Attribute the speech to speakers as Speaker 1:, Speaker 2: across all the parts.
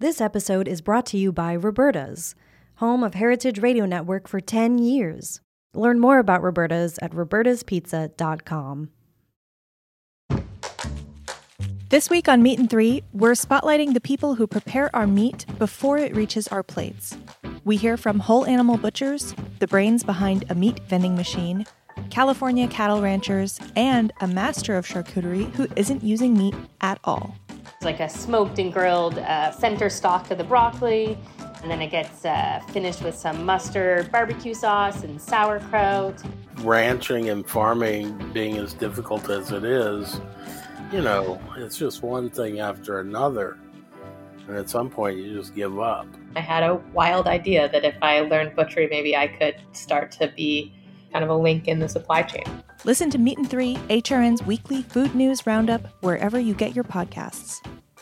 Speaker 1: This episode is brought to you by Roberta's, home of Heritage Radio Network for 10 years. Learn more about Roberta's at robertaspizza.com. This week on Meat and Three, we're spotlighting the people who prepare our meat before it reaches our plates. We hear from whole animal butchers, the brains behind a meat vending machine, California cattle ranchers, and a master of charcuterie who isn't using meat at all.
Speaker 2: It's like a smoked and grilled center stock of the broccoli, and then it gets finished with some mustard, barbecue sauce, and sauerkraut.
Speaker 3: Ranching and farming being as difficult as it is, it's just one thing after another. And at some point, you just give up.
Speaker 4: I had a wild idea that if I learned butchery, maybe I could start to be kind of a link in the supply chain.
Speaker 1: Listen to Meat and Three, HRN's weekly food news roundup, wherever you get your podcasts.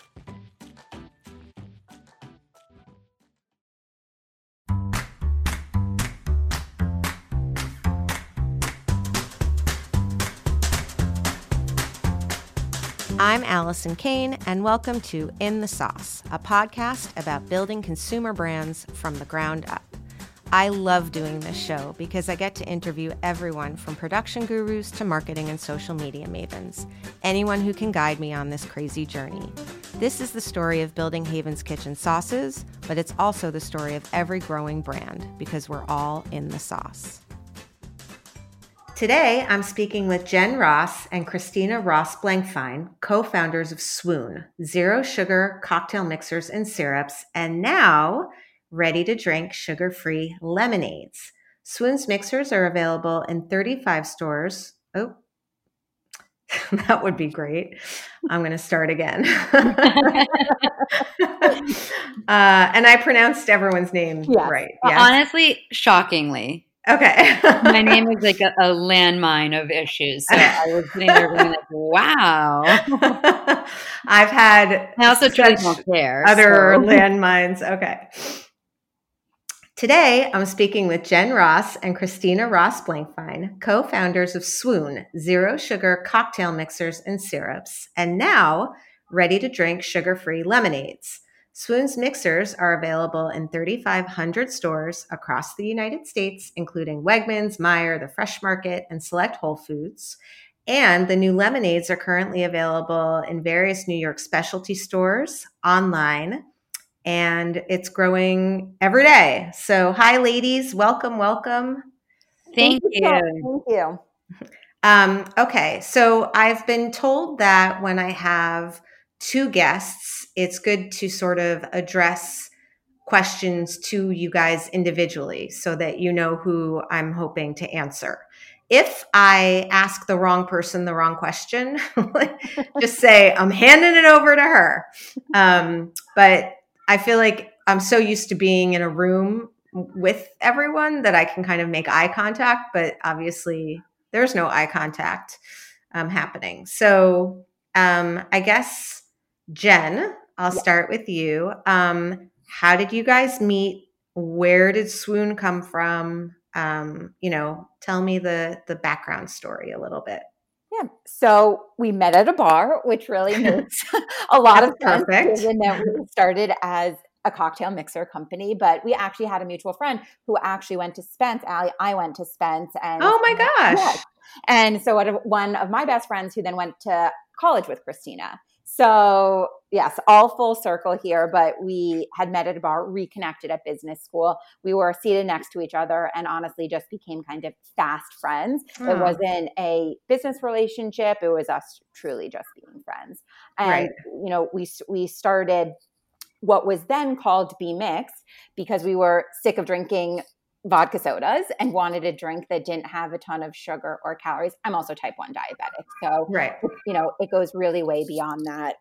Speaker 5: I'm Allison Kane, and welcome to In the Sauce, a podcast about building consumer brands from the ground up. I love doing this show because I get to interview everyone from production gurus to marketing and social media mavens, anyone who can guide me on this crazy journey. This is the story of building Haven's Kitchen sauces, but it's also the story of every growing brand because we're all in the sauce. Today, I'm speaking with Jen Ross and Christina Ross Blankfein, co-founders of Swoon, zero sugar cocktail mixers and syrups, and now ready-to-drink sugar-free lemonades. Swoon's mixers are available in 35 stores. Oh, that would be great. I'm going to start again. And I pronounced everyone's name right.
Speaker 6: Yes? Honestly, shockingly.
Speaker 5: Okay.
Speaker 6: My name is like a landmine of issues. So I was sitting there going like, wow.
Speaker 5: I've had
Speaker 6: I also truly don't care.
Speaker 5: Other landmines. Okay. Today, I'm speaking with Jen Ross and Christina Ross Blankfein, co-founders of Swoon, zero sugar cocktail mixers and syrups, and now ready-to-drink sugar-free lemonades. Swoon's mixers are available in 3,500 stores across the United States, including Wegmans, Meijer, The Fresh Market, and select Whole Foods. And the new lemonades are currently available in various New York specialty stores, online, and it's growing every day. So hi, ladies. Welcome.
Speaker 6: Thank you.
Speaker 4: Thank you.
Speaker 5: Okay, so I've been told that when I have two guests, it's good to sort of address questions to you guys individually so that you know who I'm hoping to answer. If I ask the wrong person the wrong question, just say, I'm handing it over to her. But I feel like I'm so used to being in a room with everyone that I can kind of make eye contact, but obviously there's no eye contact happening. So I guess, Jen, I'll start with you. How did you guys meet? Where did Swoon come from? Tell me the background story a little bit.
Speaker 4: Yeah. So we met at a bar, which really makes a lot of sense.
Speaker 5: Perfect.
Speaker 4: Given that we started as a cocktail mixer company, but we actually had a mutual friend who actually went to Spence. I went to Spence. And
Speaker 5: oh my gosh.
Speaker 4: Yes. And so one of my best friends who then went to college with Christina. So yes, all full circle here, but we had met at a bar, reconnected at business school. We were seated next to each other and honestly just became kind of fast friends. It wasn't a business relationship. It was us truly just being friends. And, we started what was then called Be Mixed because we were sick of drinking vodka sodas and wanted a drink that didn't have a ton of sugar or calories. I'm also type 1 diabetic. So, it goes really way beyond that.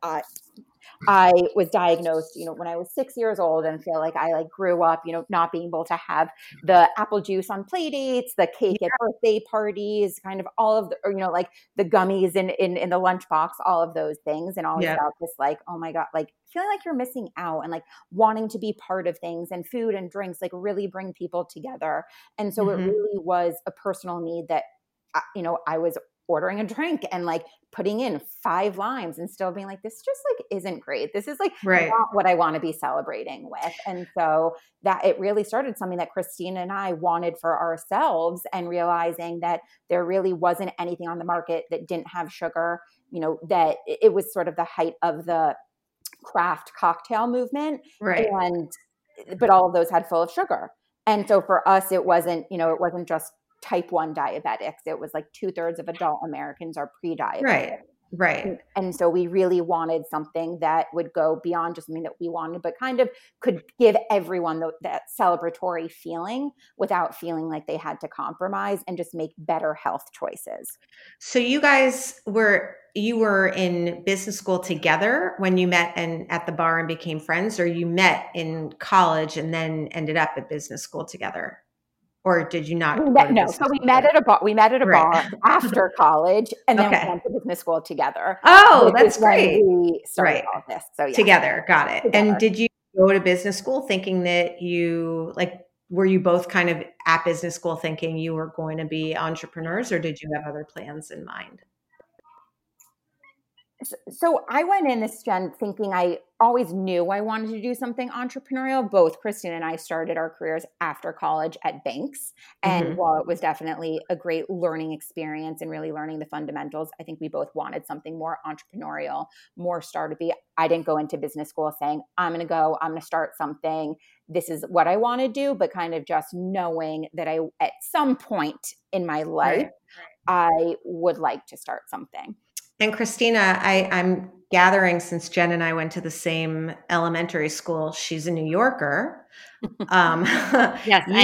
Speaker 4: I was diagnosed, when I was 6 years old and feel like I grew up, not being able to have the apple juice on play dates, the cake at birthday parties, kind of all of the, the gummies in the lunchbox, all of those things. And always felt this oh my God, feeling like you're missing out and wanting to be part of things, and food and drinks really bring people together. And so it really was a personal need that, I was ordering a drink and like putting in 5 limes and still being like, this just like isn't great. This is like not what I want to be celebrating with. And so that it really started something that Christina and I wanted for ourselves, and realizing that there really wasn't anything on the market that didn't have sugar, that it was sort of the height of the craft cocktail movement.
Speaker 5: Right.
Speaker 4: But all of those had full of sugar. And so for us, it wasn't just type 1 diabetics. It was like 2/3 of adult Americans are pre-diabetic.
Speaker 5: Right.
Speaker 4: And so we really wanted something that would go beyond just something that we wanted, but kind of could give everyone that celebratory feeling without feeling like they had to compromise, and just make better health choices.
Speaker 5: So you were in business school together when you met and at the bar and became friends, or you met in college and then ended up at business school together? Or did you not?
Speaker 4: No. So we met at a bar. We met at a bar after college, and then we went to business school together.
Speaker 5: Oh, that's great.
Speaker 4: We started all this. So yeah.
Speaker 5: Together. Got it. Together. And did you go to business school thinking that were you both kind of at business school thinking you were going to be entrepreneurs, or did you have other plans in mind?
Speaker 4: So I went in this, Jen, thinking I always knew I wanted to do something entrepreneurial. Both Christine and I started our careers after college at banks. And while it was definitely a great learning experience and really learning the fundamentals, I think we both wanted something more entrepreneurial, more startup-y. I didn't go into business school saying, I'm going to start something. This is what I want to do, but kind of just knowing that at some point in my life, I would like to start something.
Speaker 5: And Christina, I'm gathering, since Jen and I went to the same elementary school, she's a New Yorker.
Speaker 6: Yes, I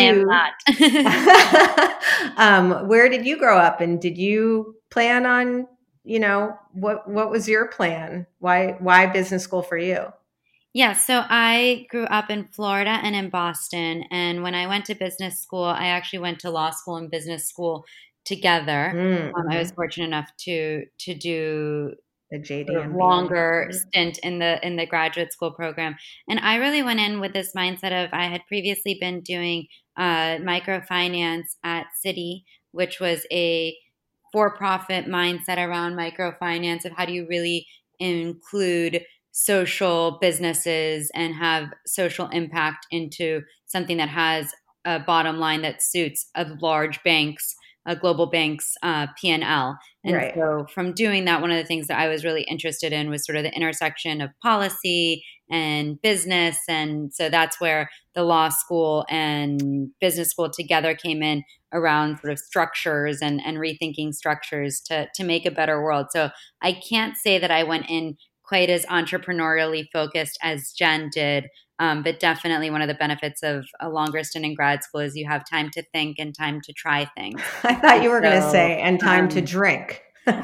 Speaker 6: am
Speaker 5: not. Where did you grow up, and did you plan on, what was your plan? Why business school for you?
Speaker 6: Yeah, so I grew up in Florida and in Boston. And when I went to business school, I actually went to law school and business school together. I was fortunate enough to do
Speaker 5: a JD
Speaker 6: longer stint in the graduate school program, and I really went in with this mindset of I had previously been doing microfinance at Citi, which was a for-profit mindset around microfinance of how do you really include social businesses and have social impact into something that has a bottom line that suits a large bank's a global bank's P&L. And so from doing that, one of the things that I was really interested in was sort of the intersection of policy and business. And so that's where the law school and business school together came in around sort of structures and rethinking structures to make a better world. So I can't say that I went in quite as entrepreneurially focused as Jen did. But definitely one of the benefits of a longer stint in grad school is you have time to think and time to try things.
Speaker 5: I thought you were going to say, and time to drink.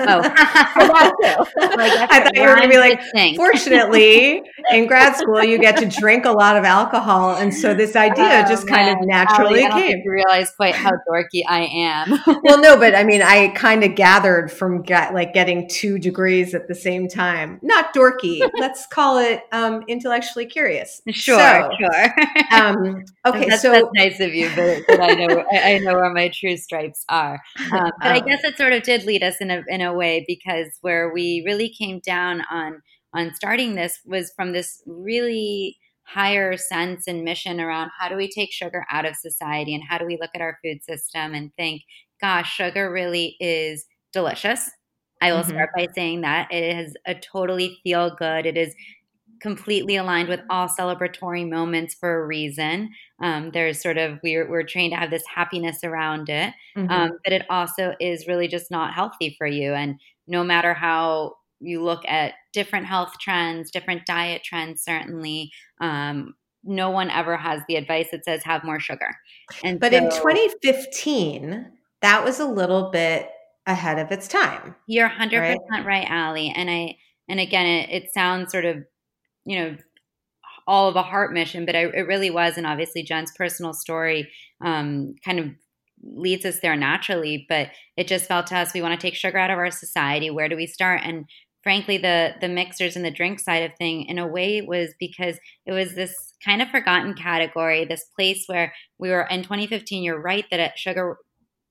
Speaker 6: I
Speaker 5: thought you were going to be like, fortunately, in grad school, you get to drink a lot of alcohol. And so this idea just kind of naturally came.
Speaker 6: I didn't realize quite how dorky I am.
Speaker 5: Well, no, but I mean, I kind of gathered from getting 2 degrees at the same time. Not dorky. Let's call it intellectually curious.
Speaker 6: Sure.
Speaker 5: Okay,
Speaker 6: that's nice of you, but I know where my true stripes are. But I guess it sort of did lead us in a way, because where we really came down on starting this was from this really higher sense and mission around how do we take sugar out of society, and how do we look at our food system and think, gosh, sugar really is delicious. I will start by saying that it is a totally feel good. It is completely aligned with all celebratory moments for a reason. There's sort of, we're trained to have this happiness around it, but it also is really just not healthy for you. And no matter how you look at different health trends, different diet trends, certainly, no one ever has the advice that says have more sugar.
Speaker 5: But in 2015, that was a little bit ahead of its time.
Speaker 6: You're 100% right, Allie. And again, it sounds sort of, all of a heart mission, but it really was. And obviously Jen's personal story kind of leads us there naturally, but it just felt to us, we want to take sugar out of our society. Where do we start? And frankly, the mixers and the drink side of thing in a way was because it was this kind of forgotten category, this place where we were in 2015, you're right, that sugar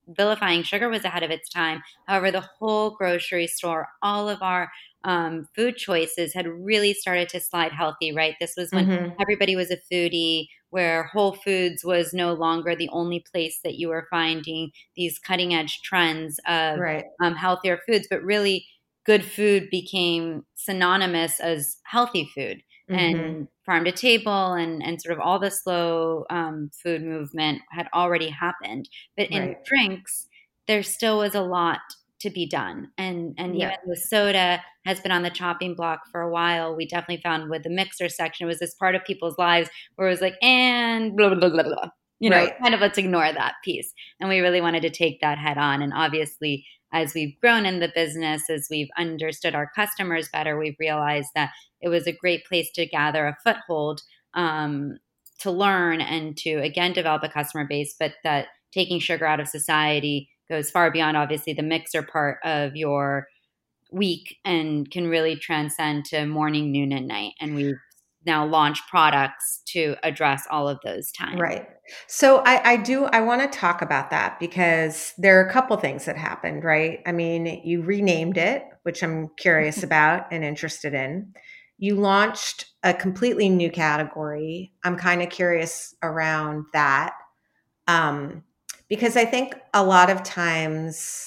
Speaker 6: vilifying sugar was ahead of its time. However, the whole grocery store, all of our food choices had really started to slide healthy, right? This was when everybody was a foodie, where Whole Foods was no longer the only place that you were finding these cutting edge trends of healthier foods, but really good food became synonymous as healthy food. And farm to table and sort of all the slow food movement had already happened. But in drinks, there still was a lot to be done. And even though soda has been on the chopping block for a while, we definitely found with the mixer section, it was this part of people's lives where it was like, and blah, blah, blah, blah. Kind of let's ignore that piece. And we really wanted to take that head on. And obviously, as we've grown in the business, as we've understood our customers better, we've realized that it was a great place to gather a foothold, to learn and to, again, develop a customer base, but that taking sugar out of society goes far beyond, obviously, the mixer part of your week and can really transcend to morning, noon, and night. And we've now launched products to address all of those times.
Speaker 5: Right. So I want to talk about that because there are a couple things that happened, right? I mean, you renamed it, which I'm curious about and interested in. You launched a completely new category. I'm kind of curious around that. Because I think a lot of times,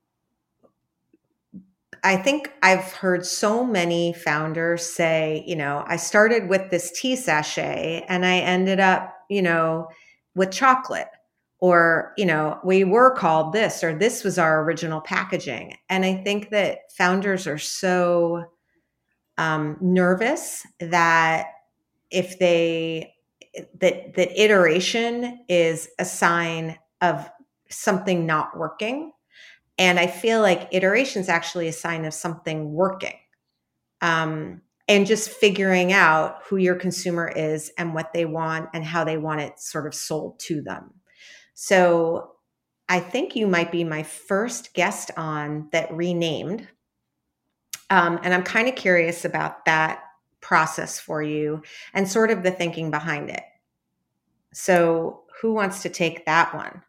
Speaker 5: I think I've heard so many founders say, I started with this tea sachet and I ended up, with chocolate, or, we were called this, or this was our original packaging. And I think that founders are so nervous that that iteration is a sign of something not working. And I feel like iteration is actually a sign of something working. And just figuring out who your consumer is and what they want and how they want it sort of sold to them. So I think you might be my first guest on that renamed. And I'm kind of curious about that process for you and sort of the thinking behind it. So who wants to take that one?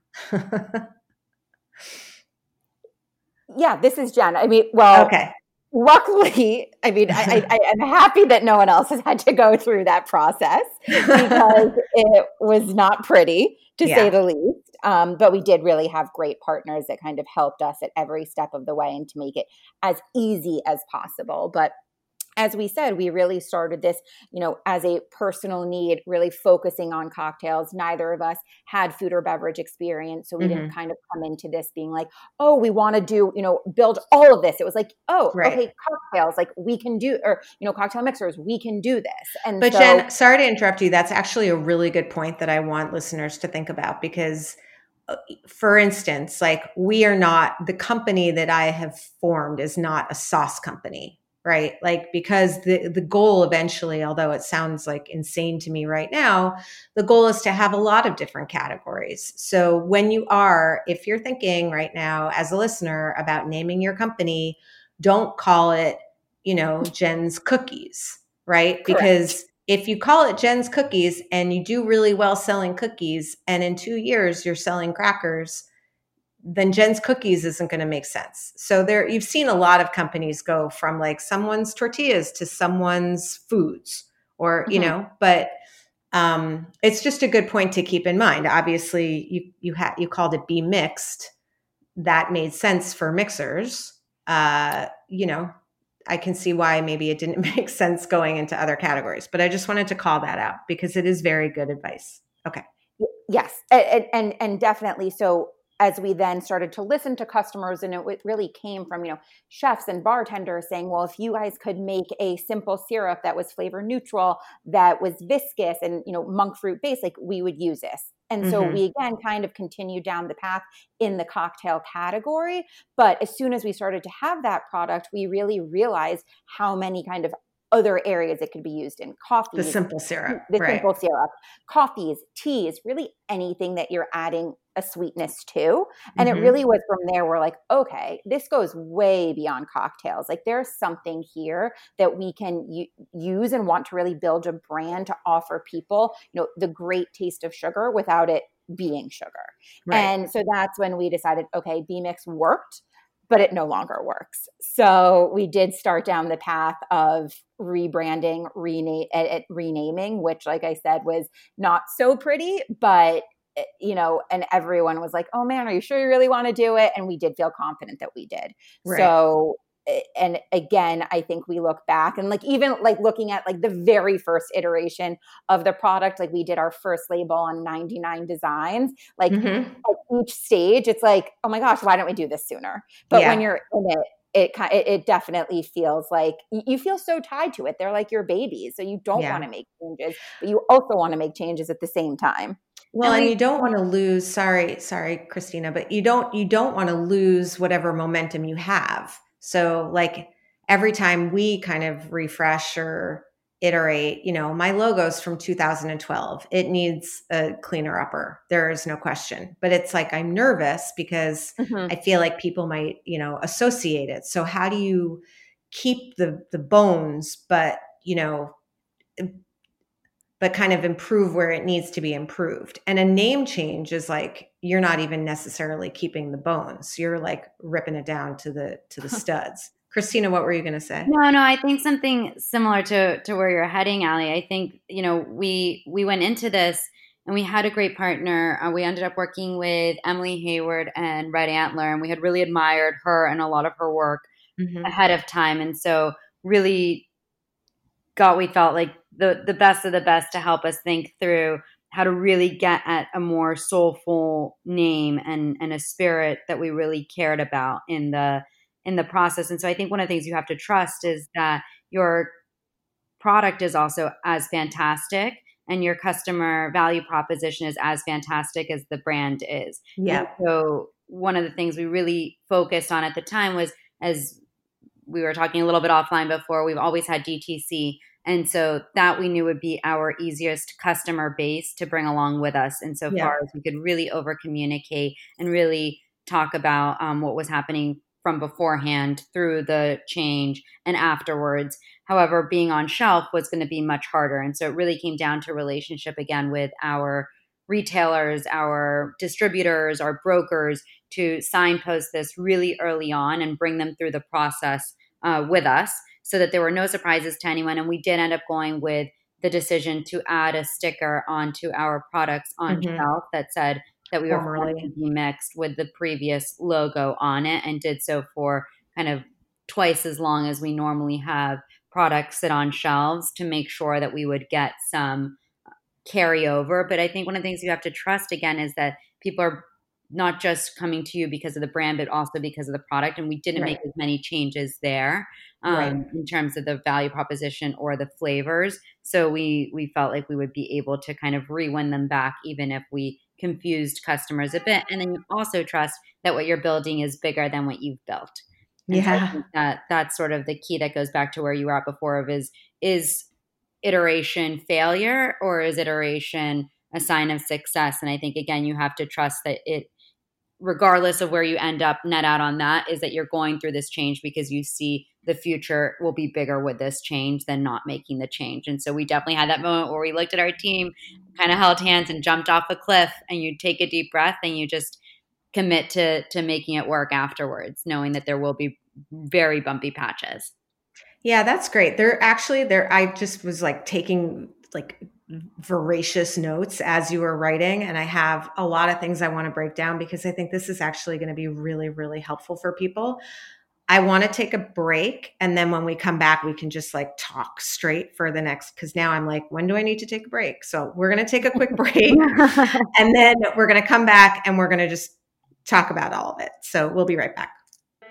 Speaker 4: Yeah, this is Jen. I mean, well,
Speaker 5: okay.
Speaker 4: Luckily, I mean, I'm happy that no one else has had to go through that process because it was not pretty, to say the least. But we did really have great partners that kind of helped us at every step of the way and to make it as easy as possible. But as we said, we really started this, as a personal need, really focusing on cocktails. Neither of us had food or beverage experience. So we didn't kind of come into this being like, oh, we want to do, build all of this. It was like, okay, cocktails, like we can do, or, cocktail mixers, we can do this. And
Speaker 5: but Jen, sorry to interrupt you. That's actually a really good point that I want listeners to think about because, for instance, like the company that I have formed is not a sauce company. Right? Like, because the goal eventually, although it sounds like insane to me right now, the goal is to have a lot of different categories. So if you're thinking right now as a listener about naming your company, don't call it, Jen's Cookies, right? Correct. Because if you call it Jen's Cookies and you do really well selling cookies and in 2 years you're selling crackers, then Jen's Cookies isn't going to make sense. So you've seen a lot of companies go from like someone's tortillas to someone's foods, or, but it's just a good point to keep in mind. Obviously you called it Be Mixed. That made sense for mixers. I can see why maybe it didn't make sense going into other categories, but I just wanted to call that out because it is very good advice. Okay.
Speaker 4: Yes. And definitely. So as we then started to listen to customers, and it really came from, chefs and bartenders saying, well, if you guys could make a simple syrup that was flavor neutral, that was viscous and, monk fruit based, like we would use this. And so we, again, kind of continued down the path in the cocktail category. But as soon as we started to have that product, we really realized how many kind of other areas it could be used in. Coffee,
Speaker 5: the simple syrup,
Speaker 4: simple syrup, coffees, teas, really anything that you're adding a sweetness to. And it really was from there we're like, okay, this goes way beyond cocktails. Like there's something here that we can use and want to really build a brand to offer people, the great taste of sugar without it being sugar.
Speaker 5: Right.
Speaker 4: And so that's when we decided, okay, B-Mix worked, but it no longer works. So we did start down the path of rebranding, renaming, which, like I said, was not so pretty, but and everyone was like, oh man, are you sure you really want to do it? And we did feel confident that we did. Right. So, and again, I think we look back and even looking at the very first iteration of the product, we did our first label on 99 designs, at each stage, it's like, oh my gosh, why don't we do this sooner? But when you're in it definitely feels like you feel so tied to it. They're like your babies. So you don't want to make changes, but you also want to make changes at the same time.
Speaker 5: Well, and you don't want to lose, sorry, Christina, but you don't want to lose whatever momentum you have. So every time we kind of refresh or iterate, my logo's from 2012. It needs a cleaner upper. There is no question. But it's I'm nervous because I feel like people might, associate it. So how do you keep the bones, but kind of improve where it needs to be improved? And a name change is you're not even necessarily keeping the bones. You're ripping it down to the studs. Christina, what were you going to say?
Speaker 6: No, I think something similar to where you're heading, Allie. I think, we went into this and we had a great partner. We ended up working with Emily Hayward and Red Antler, and we had really admired her and a lot of her work ahead of time. And so really we felt like the best of the best to help us think through how to really get at a more soulful name and a spirit that we really cared about in the process. And so I think one of the things you have to trust is that your product is also as fantastic and your customer value proposition is as fantastic as the brand is.
Speaker 5: Yeah.
Speaker 6: And so one of the things we really focused on at the time was, as we were talking a little bit offline before, we've always had DTC. And so that we knew would be our easiest customer base to bring along with us. And so far as we could really over communicate and really talk about what was happening from beforehand through the change and afterwards. However, being on shelf was going to be much harder. And so it really came down to relationship again with our retailers, our distributors, our brokers to signpost this really early on and bring them through the process with us so that there were no surprises to anyone. And we did end up going with the decision to add a sticker onto our products on shelf that said that we were formally to be mixed with the previous logo on it, and did so for kind of twice as long as we normally have products sit on shelves to make sure that we would get some carryover. But I think one of the things you have to trust again is that people are not just coming to you because of the brand, but also because of the product. And we didn't make as many changes there in terms of the value proposition or the flavors. So we felt like we would be able to kind of re-win them back, even if we confused customers a bit. And then you also trust that what you're building is bigger than what you've built. And so I think that's sort of the key that goes back to where you were at before of is iteration failure or is iteration a sign of success? And I think, again, you have to trust that it, regardless of where you end up net out on that, is that you're going through this change because you see the future will be bigger with this change than not making the change. And so we definitely had that moment where we looked at our team, kind of held hands and jumped off a cliff, and you take a deep breath and you just commit to making it work afterwards, knowing that there will be very bumpy patches.
Speaker 5: Yeah, that's great. I just was taking voracious notes as you were writing, and I have a lot of things I want to break down because I think this is actually going to be really, really helpful for people. I want to take a break, and then when we come back, we can just talk straight for the next, because now I'm when do I need to take a break? So we're going to take a quick break and then we're going to come back and we're going to just talk about all of it. So we'll be right back.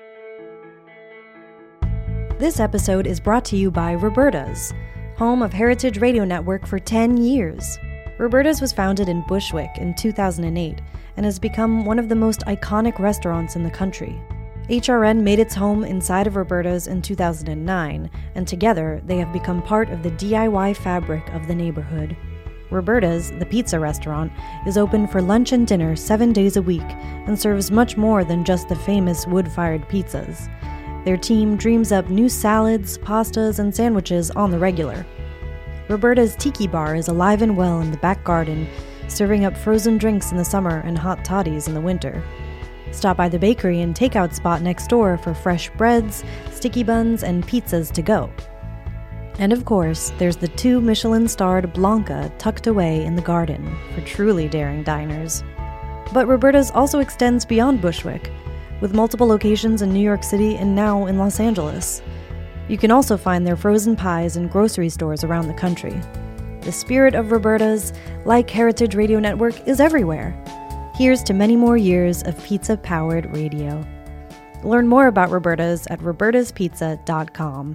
Speaker 1: This episode is brought to you by Roberta's, home of Heritage Radio Network for 10 years. Roberta's was founded in Bushwick in 2008 and has become one of the most iconic restaurants in the country. HRN made its home inside of Roberta's in 2009, and together they have become part of the DIY fabric of the neighborhood. Roberta's, the pizza restaurant, is open for lunch and dinner 7 days a week and serves much more than just the famous wood-fired pizzas. Their team dreams up new salads, pastas, and sandwiches on the regular. Roberta's Tiki Bar is alive and well in the back garden, serving up frozen drinks in the summer and hot toddies in the winter. Stop by the bakery and takeout spot next door for fresh breads, sticky buns, and pizzas to go. And of course, there's the 2 Michelin-starred Blanca tucked away in the garden for truly daring diners. But Roberta's also extends beyond Bushwick, with multiple locations in New York City and now in Los Angeles. You can also find their frozen pies in grocery stores around the country. The spirit of Roberta's, like Heritage Radio Network, is everywhere. Here's to many more years of pizza-powered radio. Learn more about Roberta's at robertaspizza.com.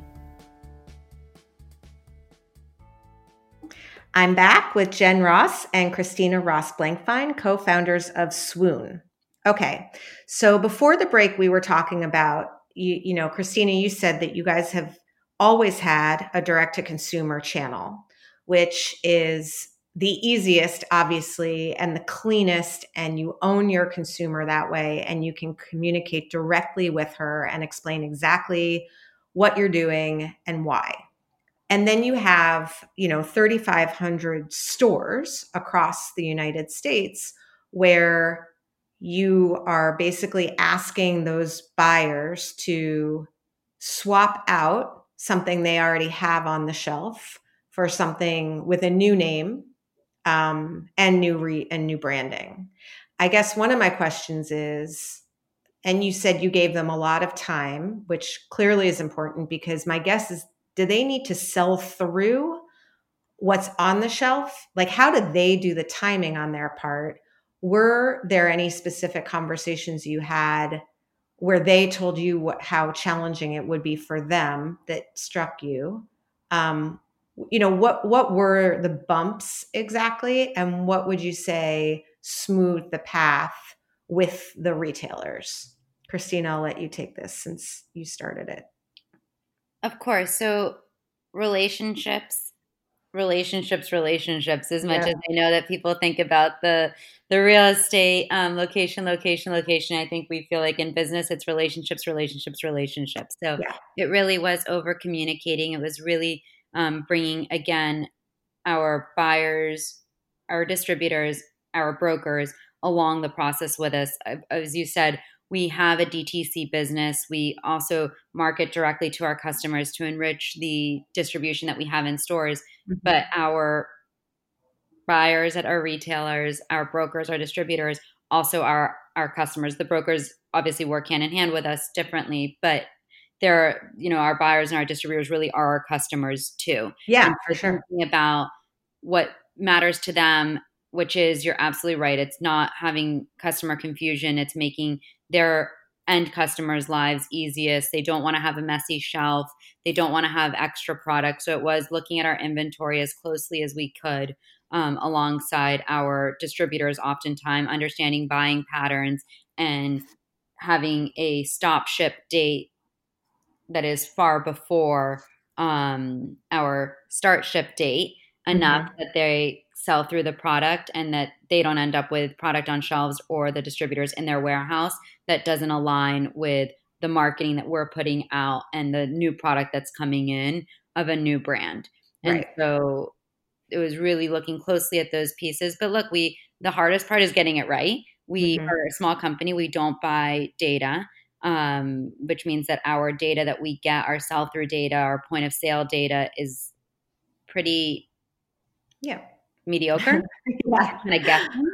Speaker 5: I'm back with Jen Ross and Christina Ross Blankfein, co-founders of Swoon. Okay, so before the break, we were talking about, you know, Christina, you said that you guys have always had a direct-to-consumer channel, which is the easiest, obviously, and the cleanest, and you own your consumer that way, and you can communicate directly with her and explain exactly what you're doing and why. And then you have, 3,500 stores across the United States where you are basically asking those buyers to swap out something they already have on the shelf for something with a new name, and new branding. I guess one of my questions is, and you said you gave them a lot of time, which clearly is important, because my guess is, do they need to sell through what's on the shelf? Like, how did they do the timing on their part? Were there any specific conversations you had where they told you how challenging it would be for them that struck you? What were the bumps exactly, and what would you say smoothed the path with the retailers? Christina, I'll let you take this since you started it.
Speaker 6: Of course. So relationships, as much as I know that people think about the real estate, location. I think we feel like in business, it's relationships. So it really was over communicating. It was really bringing, again, our buyers, our distributors, our brokers along the process with us. As you said, we have a DTC business. We also market directly to our customers to enrich the distribution that we have in stores. Mm-hmm. But our buyers at our retailers, our brokers, our distributors, also our customers. The brokers obviously work hand in hand with us differently, but they're, our buyers and our distributors really are our customers too.
Speaker 5: Yeah,
Speaker 6: and
Speaker 5: for sure.
Speaker 6: Thinking about what matters to them, which is, you're absolutely right. It's not having customer confusion. It's making their end customers' lives easiest. They don't want to have a messy shelf. They don't want to have extra products. So it was looking at our inventory as closely as we could, alongside our distributors, oftentimes understanding buying patterns and having a stop ship date that is far before our start ship date, enough that they sell through the product and that they don't end up with product on shelves or the distributors in their warehouse that doesn't align with the marketing that we're putting out and the new product that's coming in of a new brand. And so it was really looking closely at those pieces. But look, the hardest part is getting it right. We are a small company. We don't buy data, which means that our data that we get, our sell-through data, our point of sale data, is pretty mediocre. Kind of guessing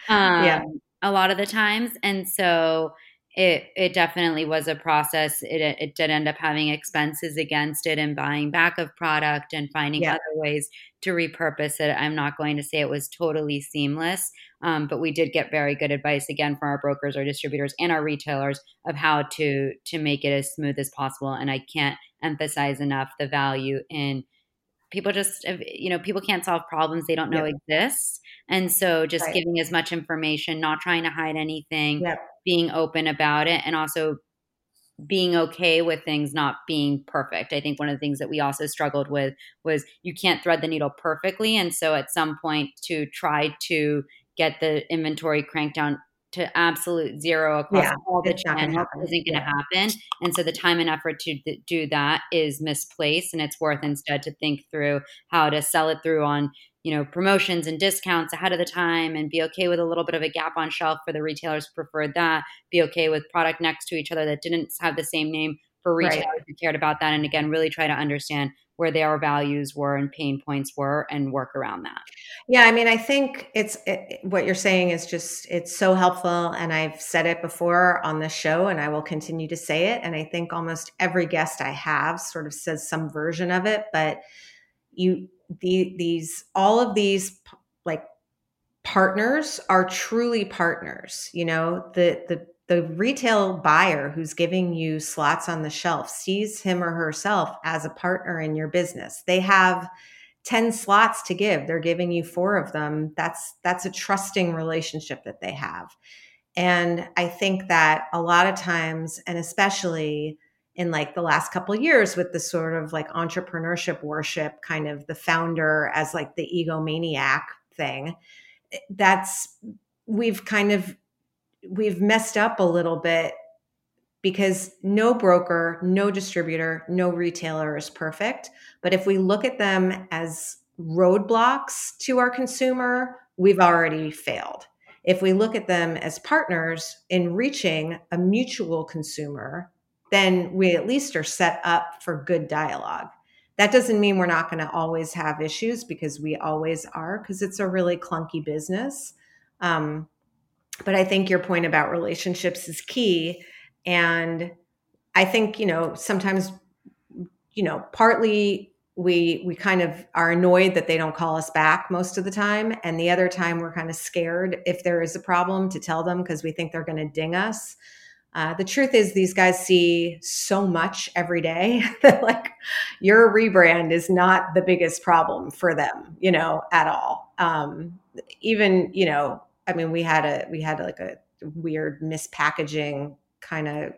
Speaker 6: a lot of the times. And so it definitely was a process. It did end up having expenses against it and buying back of product and finding other ways to repurpose it. I'm not going to say it was totally seamless, but we did get very good advice, again, from our brokers, our distributors, and our retailers of how to make it as smooth as possible. And I can't emphasize enough the value in people people can't solve problems they don't know exist. And so just giving as much information, not trying to hide anything, being open about it, and also being okay with things not being perfect. I think one of the things that we also struggled with was you can't thread the needle perfectly. And so at some point, to try to get the inventory cranked down to absolute zero across all the channels isn't going to happen. And so the time and effort to do that is misplaced, and it's worth instead to think through how to sell it through on promotions and discounts ahead of the time, and be okay with a little bit of a gap on shelf for the retailers who preferred that, be okay with product next to each other that didn't have the same name for retailers who cared about that. And again, really try to understand where their values were and pain points were and work around that.
Speaker 5: Yeah, I mean, I think what you're saying is just, it's so helpful. And I've said it before on the show, and I will continue to say it. And I think almost every guest I have sort of says some version of it, but all of these like partners are truly partners. The retail buyer who's giving you slots on the shelf sees him or herself as a partner in your business. They have 10 slots to give. They're giving you 4 of them. That's a trusting relationship that they have. And I think that a lot of times, and especially in like the last couple of years with the sort of like entrepreneurship worship, kind of the founder as like the egomaniac thing, we've messed up a little bit, because no broker, no distributor, no retailer is perfect. But if we look at them as roadblocks to our consumer, we've already failed. If we look at them as partners in reaching a mutual consumer, then we at least are set up for good dialogue. That doesn't mean we're not going to always have issues, because we always are, because it's a really clunky business. But I think your point about relationships is key. And I think, sometimes, partly we kind of are annoyed that they don't call us back most of the time. And the other time we're kind of scared, if there is a problem, to tell them, because we think they're going to ding us. The truth is, these guys see so much every day that like your rebrand is not the biggest problem for them, at all. Even, I mean, we had like a weird mispackaging kind of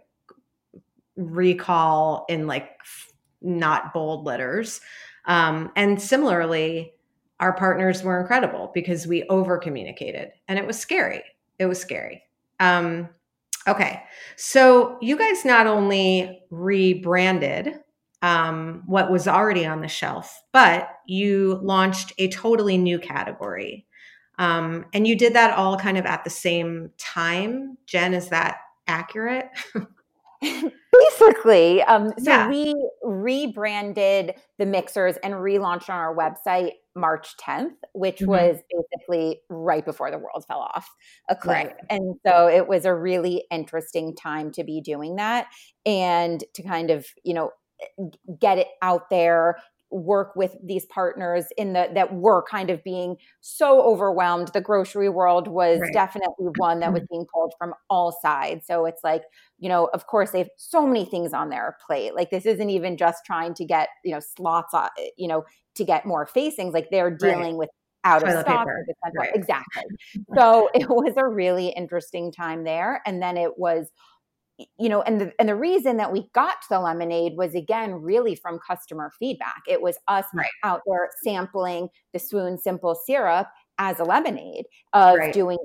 Speaker 5: recall in like not bold letters. And similarly, our partners were incredible because we over communicated, and it was scary. Okay. So you guys not only rebranded what was already on the shelf, but you launched a totally new category. And you did that all kind of at the same time. Jen, is that accurate?
Speaker 4: Basically. We rebranded the mixers and relaunched on our website March 10th, which was basically right before the world fell off a cliff. Right. And so it was a really interesting time to be doing that, and to kind of, get it out there, work with these partners that were kind of being so overwhelmed. The grocery world was definitely one that was being pulled from all sides. So it's like, of course they have so many things on their plate. Like, this isn't even just trying to get, slots, to get more facings. Like, they're dealing with out of stock. Exactly. So it was a really interesting time there. And then it was, and the reason that we got to the lemonade was, again, really from customer feedback. It was us out there sampling the Swoon Simple syrup as a lemonade, of doing,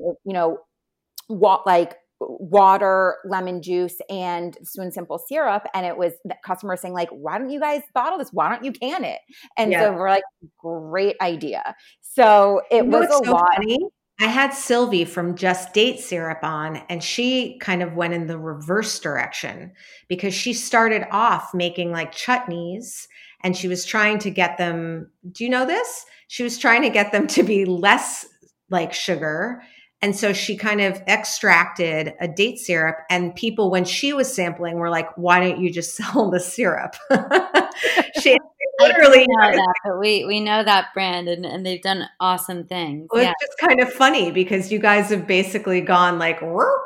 Speaker 4: water, lemon juice, and Swoon Simple syrup. And it was the customers saying, like, why don't you guys bottle this? Why don't you can it? And so we're like, great idea. So it was a lot.
Speaker 5: Funny? I had Sylvie from Just Date Syrup on, and she kind of went in the reverse direction, because she started off making like chutneys, and she was trying to get them, do you know this? She was trying to get them to be less like sugar. And so she kind of extracted a date syrup, and people, when she was sampling, were like, why don't you just sell the syrup? She literally
Speaker 6: know that, but we know that brand, and they've done awesome things.
Speaker 5: Well, it's just kind of funny, because you guys have basically gone like,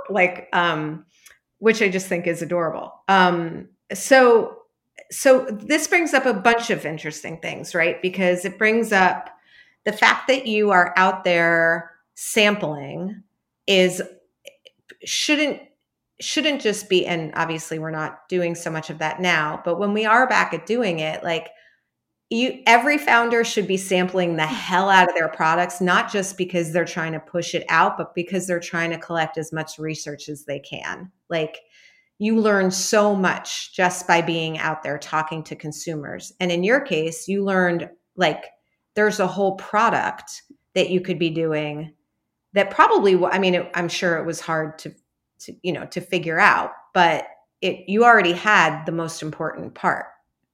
Speaker 5: which I just think is adorable. So this brings up a bunch of interesting things, right? Because it brings up the fact that you are out there sampling shouldn't just be, and obviously we're not doing so much of that now, but when we are back at doing it, like, every founder should be sampling the hell out of their products, not just because they're trying to push it out, but because they're trying to collect as much research as they can. Like, you learn so much just by being out there talking to consumers. And in your case, you learned like there's a whole product that you could be doing that probably, I mean, I'm sure it was hard to figure out, but you already had the most important part.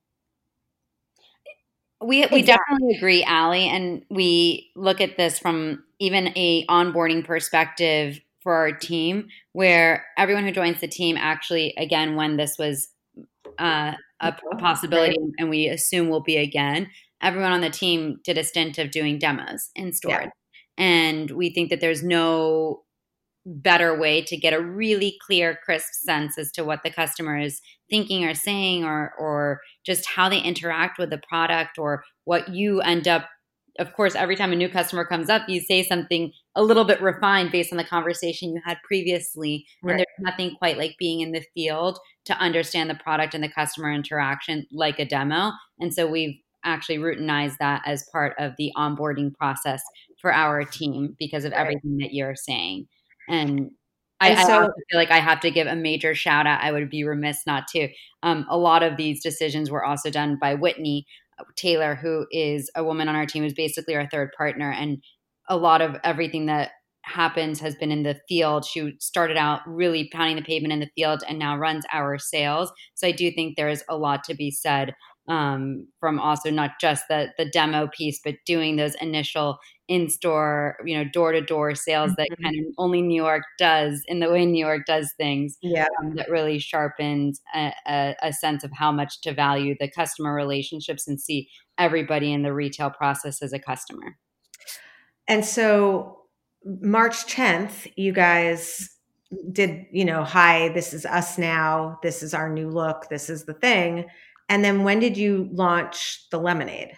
Speaker 6: We definitely agree, Allie, and we look at this from even a onboarding perspective for our team, where everyone who joins the team actually, again, when this was a possibility, and we assume will be again, everyone on the team did a stint of doing demos in stores. Yeah. And we think that there's no better way to get a really clear, crisp sense as to what the customer is thinking or saying, or just how they interact with the product, or what you end up. Of course, every time a new customer comes up, you say something a little bit refined based on the conversation you had previously. Right. And there's nothing quite like being in the field to understand the product and the customer interaction like a demo. And so we've actually routinized that as part of the onboarding process for our team because of everything that you're saying. And I also feel like I have to give a major shout out. I would be remiss not to. A lot of these decisions were also done by Whitney Taylor, who is a woman on our team, who's basically our third partner. And a lot of everything that happens has been in the field. She started out really pounding the pavement in the field and now runs our sales. So I do think there is a lot to be said from also not just the demo piece, but doing those initial in-store, door-to-door sales that kind of only New York does in the way New York does things. Yeah, that really sharpens a sense of how much to value the customer relationships and see everybody in the retail process as a customer.
Speaker 5: And so March 10th, you guys did, hi, this is us now. This is our new look. This is the thing. And then when did you launch the lemonade?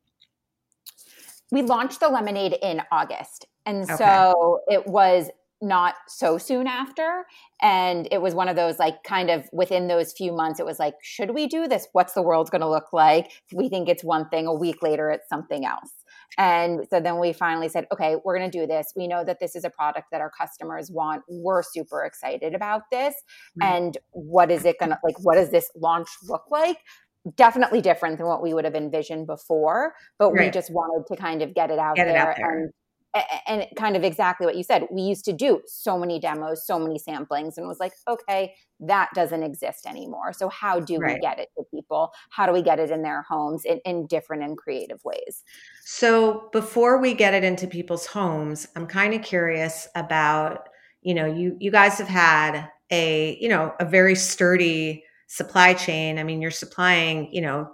Speaker 4: We launched the lemonade in August. And so it was not so soon after. And it was one of those, like, kind of within those few months, it was like, should we do this? What's the world going to look like? We think it's one thing, a week later, it's something else. And so then we finally said, okay, we're going to do this. We know that this is a product that our customers want. We're super excited about this. Mm-hmm. And what is it going to, like, what does this launch look like? Definitely different than what we would have envisioned before, but we just wanted to kind of get it out there. And kind of exactly what you said. We used to do so many demos, so many samplings, and it was like, okay, that doesn't exist anymore. So how do we get it to people? How do we get it in their homes in different and creative ways?
Speaker 5: So before we get it into people's homes, I'm kind of curious about, you guys have had a very sturdy supply chain. I mean, you're supplying,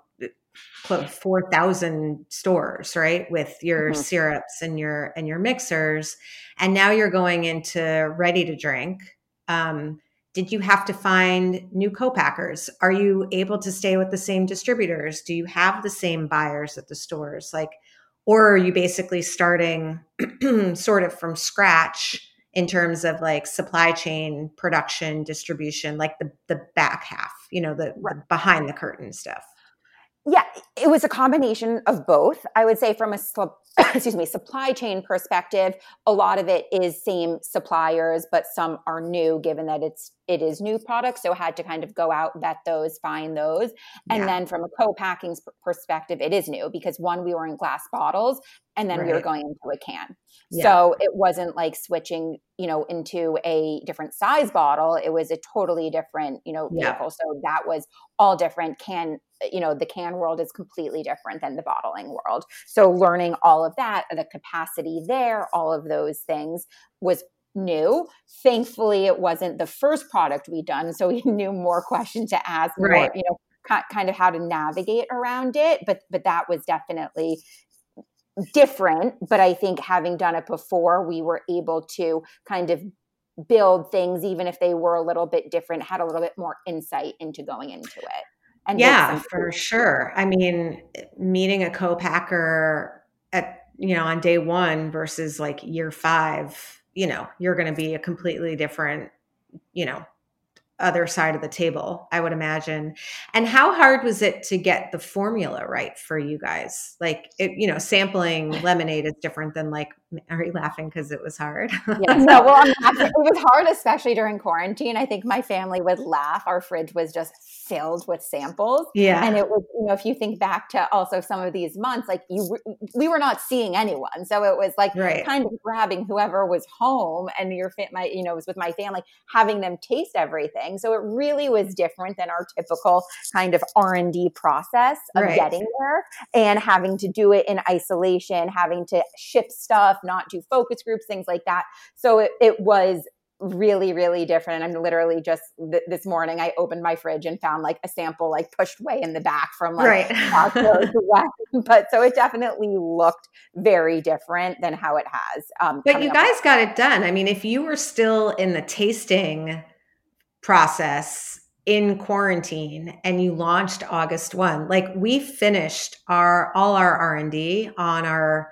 Speaker 5: 4,000 stores, right? With your syrups and your mixers. And now you're going into ready to drink. Did you have to find new co-packers? Are you able to stay with the same distributors? Do you have the same buyers at the stores? Or are you basically starting sort of from scratch in terms of like supply chain, production, distribution, like the back half, the behind the curtain stuff?
Speaker 4: Yeah, it was a combination of both. I would say from a supply chain perspective, a lot of it is same suppliers, but some are new, given that it is new products. So had to kind of go out, vet those, find those. And then from a co-packing perspective, it is new because one, we were in glass bottles, and then we were going into a can. Yeah. So it wasn't like switching, into a different size bottle. It was a totally different, vehicle. So that was all different. The can world is completely different than the bottling world. So learning all of that, the capacity there, all of those things was new. Thankfully, it wasn't the first product we'd done. So we knew more questions to ask, more, kind of how to navigate around it. But that was definitely different. But I think having done it before, we were able to kind of build things, even if they were a little bit different, had a little bit more insight into going into it. And
Speaker 5: for sure. I mean, meeting a co-packer on day one versus like year 5, you're going to be a completely different, other side of the table, I would imagine. And how hard was it to get the formula right for you guys? Like, sampling lemonade is different than like Are you laughing because it was hard?
Speaker 4: Yeah, no, well, I'm laughing. It was hard, especially during quarantine. I think my family would laugh. Our fridge was just filled with samples.
Speaker 5: Yeah.
Speaker 4: And it was, if you think back to also some of these months, like we were not seeing anyone. So it was like kind of grabbing whoever was home and it was with my family, having them taste everything. So it really was different than our typical kind of R&D process of getting there and having to do it in isolation, having to ship stuff, not do focus groups, things like that. So it was really, really different. I'm literally just this morning, I opened my fridge and found like a sample like pushed way in the back from like but so it definitely looked very different than how it has.
Speaker 5: But you guys got it done. I mean, if you were still in the tasting process in quarantine and you launched August 1, like we finished all our R&D on our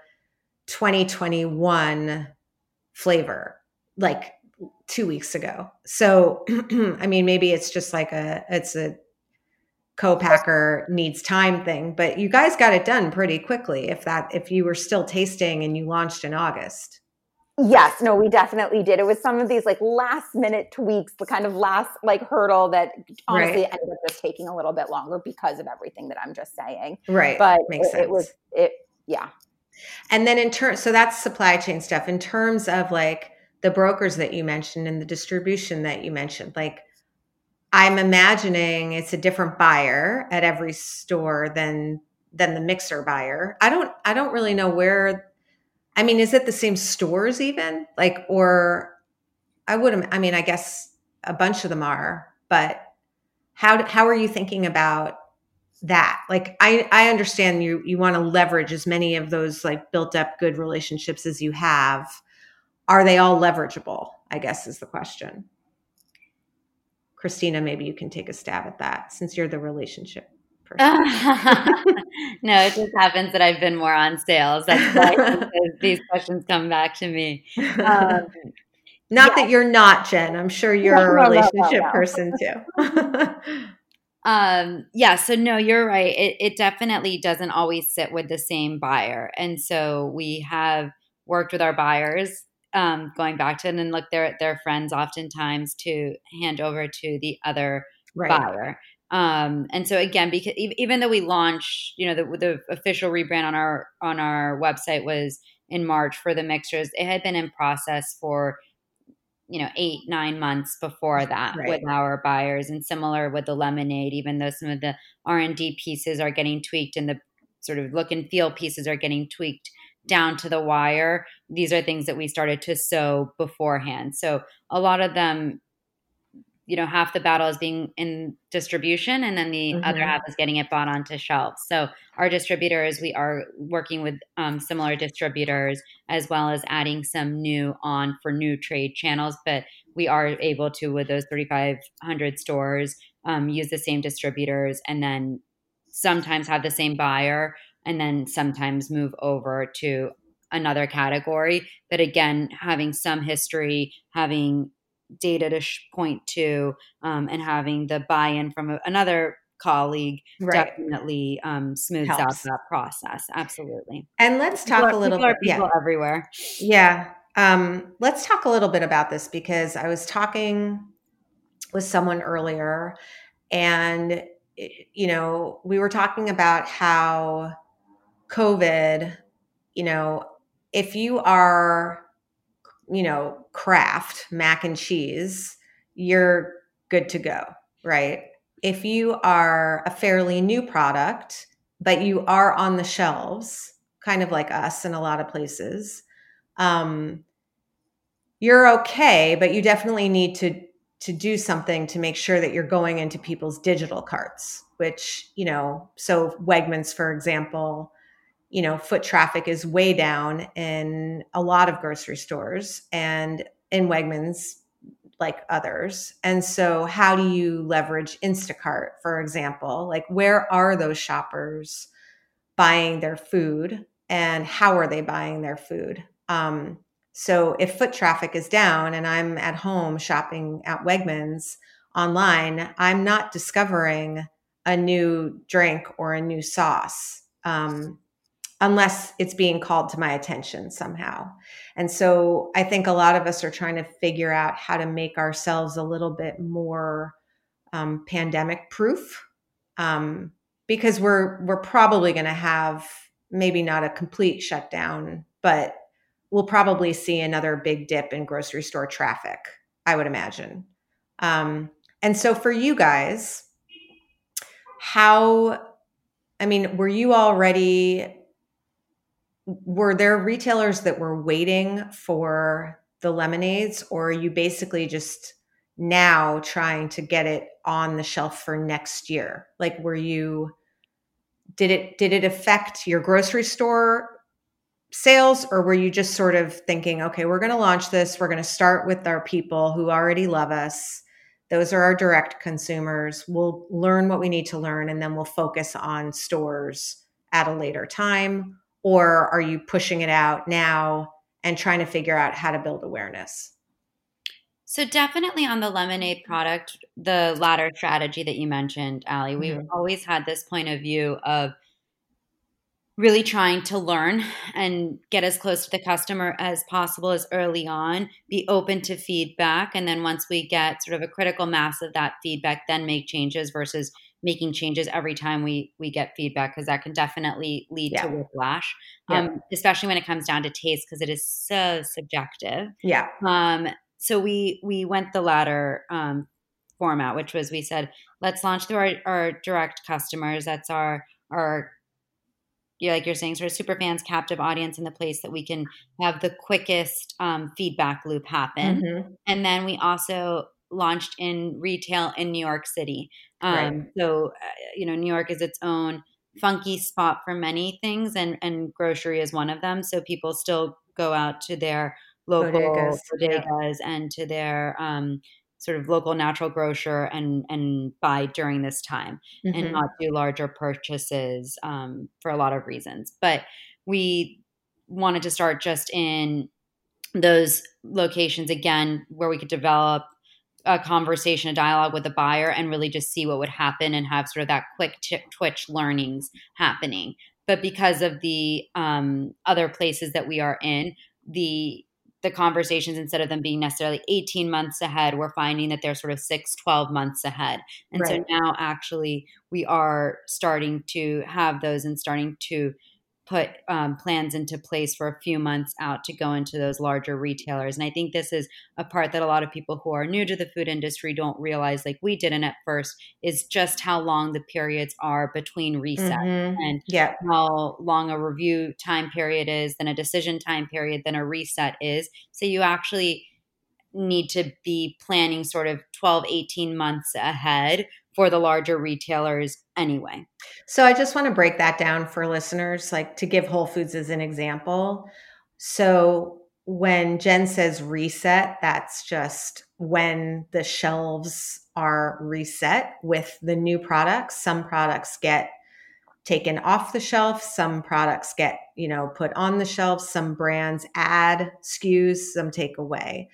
Speaker 5: 2021 flavor like 2 weeks ago. So, I mean, maybe it's just like it's a co-packer needs time thing, but you guys got it done pretty quickly if you were still tasting and you launched in August.
Speaker 4: Yes, no, we definitely did. It was some of these like last minute tweaks, the kind of last like hurdle that honestly ended up just taking a little bit longer because of everything that I'm just saying.
Speaker 5: Right.
Speaker 4: But
Speaker 5: Makes sense.
Speaker 4: Yeah.
Speaker 5: And then so that's supply chain stuff. In terms of like the brokers that you mentioned and the distribution that you mentioned, like I'm imagining it's a different buyer at every store than the mixer buyer. I don't really know where. I mean, is it the same stores even? Like, or I guess a bunch of them are, but how are you thinking about that? Like, I understand you want to leverage as many of those like built up good relationships as you have. Are they all leverageable? I guess is the question. Christina, maybe you can take a stab at that since you're the relationship person.
Speaker 6: No, it just happens that I've been more on sales. That's why these questions come back to me.
Speaker 5: Not that you're not, Jen. I'm sure you're a relationship person too.
Speaker 6: So no, you're right. It definitely doesn't always sit with the same buyer. And so we have worked with our buyers, going back to it, and look, they're friends oftentimes to hand over to the other buyer. And so again, because even though we launched, the official rebrand on our website was in March for the mixers, it had been in process for 8-9 months before that with our buyers, and similar with the lemonade, even though some of the R&D pieces are getting tweaked and the sort of look and feel pieces are getting tweaked down to the wire. These are things that we started to sow beforehand. So a lot of them, half the battle is being in distribution, and then the other half is getting it bought onto shelves. So our distributors, we are working with similar distributors, as well as adding some new for new trade channels. But we are able to, with those 3,500 stores, use the same distributors, and then sometimes have the same buyer, and then sometimes move over to another category. But again, having some history, having data to point to, and having the buy-in from another colleague definitely smooths out that process. Absolutely.
Speaker 5: And let's talk a little bit.
Speaker 6: People everywhere.
Speaker 5: Yeah. Let's talk a little bit about this, because I was talking with someone earlier, and we were talking about how COVID, if you are Kraft mac and cheese, you're good to go, right? If you are a fairly new product, but you are on the shelves, kind of like us in a lot of places, you're okay, but you definitely need to do something to make sure that you're going into people's digital carts, which, so Wegmans, for example, foot traffic is way down in a lot of grocery stores and in Wegmans, like others. And so how do you leverage Instacart, for example? Like, where are those shoppers buying their food, and how are they buying their food? So if foot traffic is down and I'm at home shopping at Wegmans online, I'm not discovering a new drink or a new sauce. unless it's being called to my attention somehow. And so I think a lot of us are trying to figure out how to make ourselves a little bit more pandemic proof, because we're probably going to have maybe not a complete shutdown, but we'll probably see another big dip in grocery store traffic, I would imagine. And so for you guys, were there retailers that were waiting for the lemonades, or are you basically just now trying to get it on the shelf for next year? Like, did it affect your grocery store sales, or were you just sort of thinking, okay, we're going to launch this. We're going to start with our people who already love us. Those are our direct consumers. We'll learn what we need to learn, and then we'll focus on stores at a later time. Or are you pushing it out now and trying to figure out how to build awareness?
Speaker 6: So definitely on the lemonade product, the latter strategy that you mentioned, Allie, we've always had this point of view of really trying to learn and get as close to the customer as possible as early on, be open to feedback. And then once we get sort of a critical mass of that feedback, then make changes versus making changes every time we get feedback, because that can definitely lead to whiplash, especially when it comes down to taste, because it is so subjective.
Speaker 5: Yeah.
Speaker 6: So we went the latter format, which was, we said, let's launch through our direct customers. That's our like you're saying, sort of super fans, captive audience, in the place that we can have the quickest feedback loop happen. Mm-hmm. And then we also launched in retail in New York City. Right. So, New York is its own funky spot for many things, and grocery is one of them. So people still go out to their local bodegas and to their sort of local natural grocer and buy during this time, mm-hmm. and not do larger purchases for a lot of reasons. But we wanted to start just in those locations, again, where we could develop a conversation, a dialogue with the buyer, and really just see what would happen and have sort of that quick twitch learnings happening. But because of the other places that we are in, the conversations, instead of them being necessarily 18 months ahead, we're finding that they're sort of 6-12 months ahead. And right. So now actually we are starting to have those and starting to put plans into place for a few months out to go into those larger retailers. And I think this is a part that a lot of people who are new to the food industry don't realize, like we didn't at first, is just how long the periods are between resets, mm-hmm. and how long a review time period is, then a decision time period, then a reset is. So you actually need to be planning sort of 12, 18 months ahead for the larger retailers anyway.
Speaker 5: So I just want to break that down for listeners, like to give Whole Foods as an example. So when Jen says reset, that's just when the shelves are reset with the new products. Some products get taken off the shelf. Some products get, put on the shelf. Some brands add SKUs, some take away.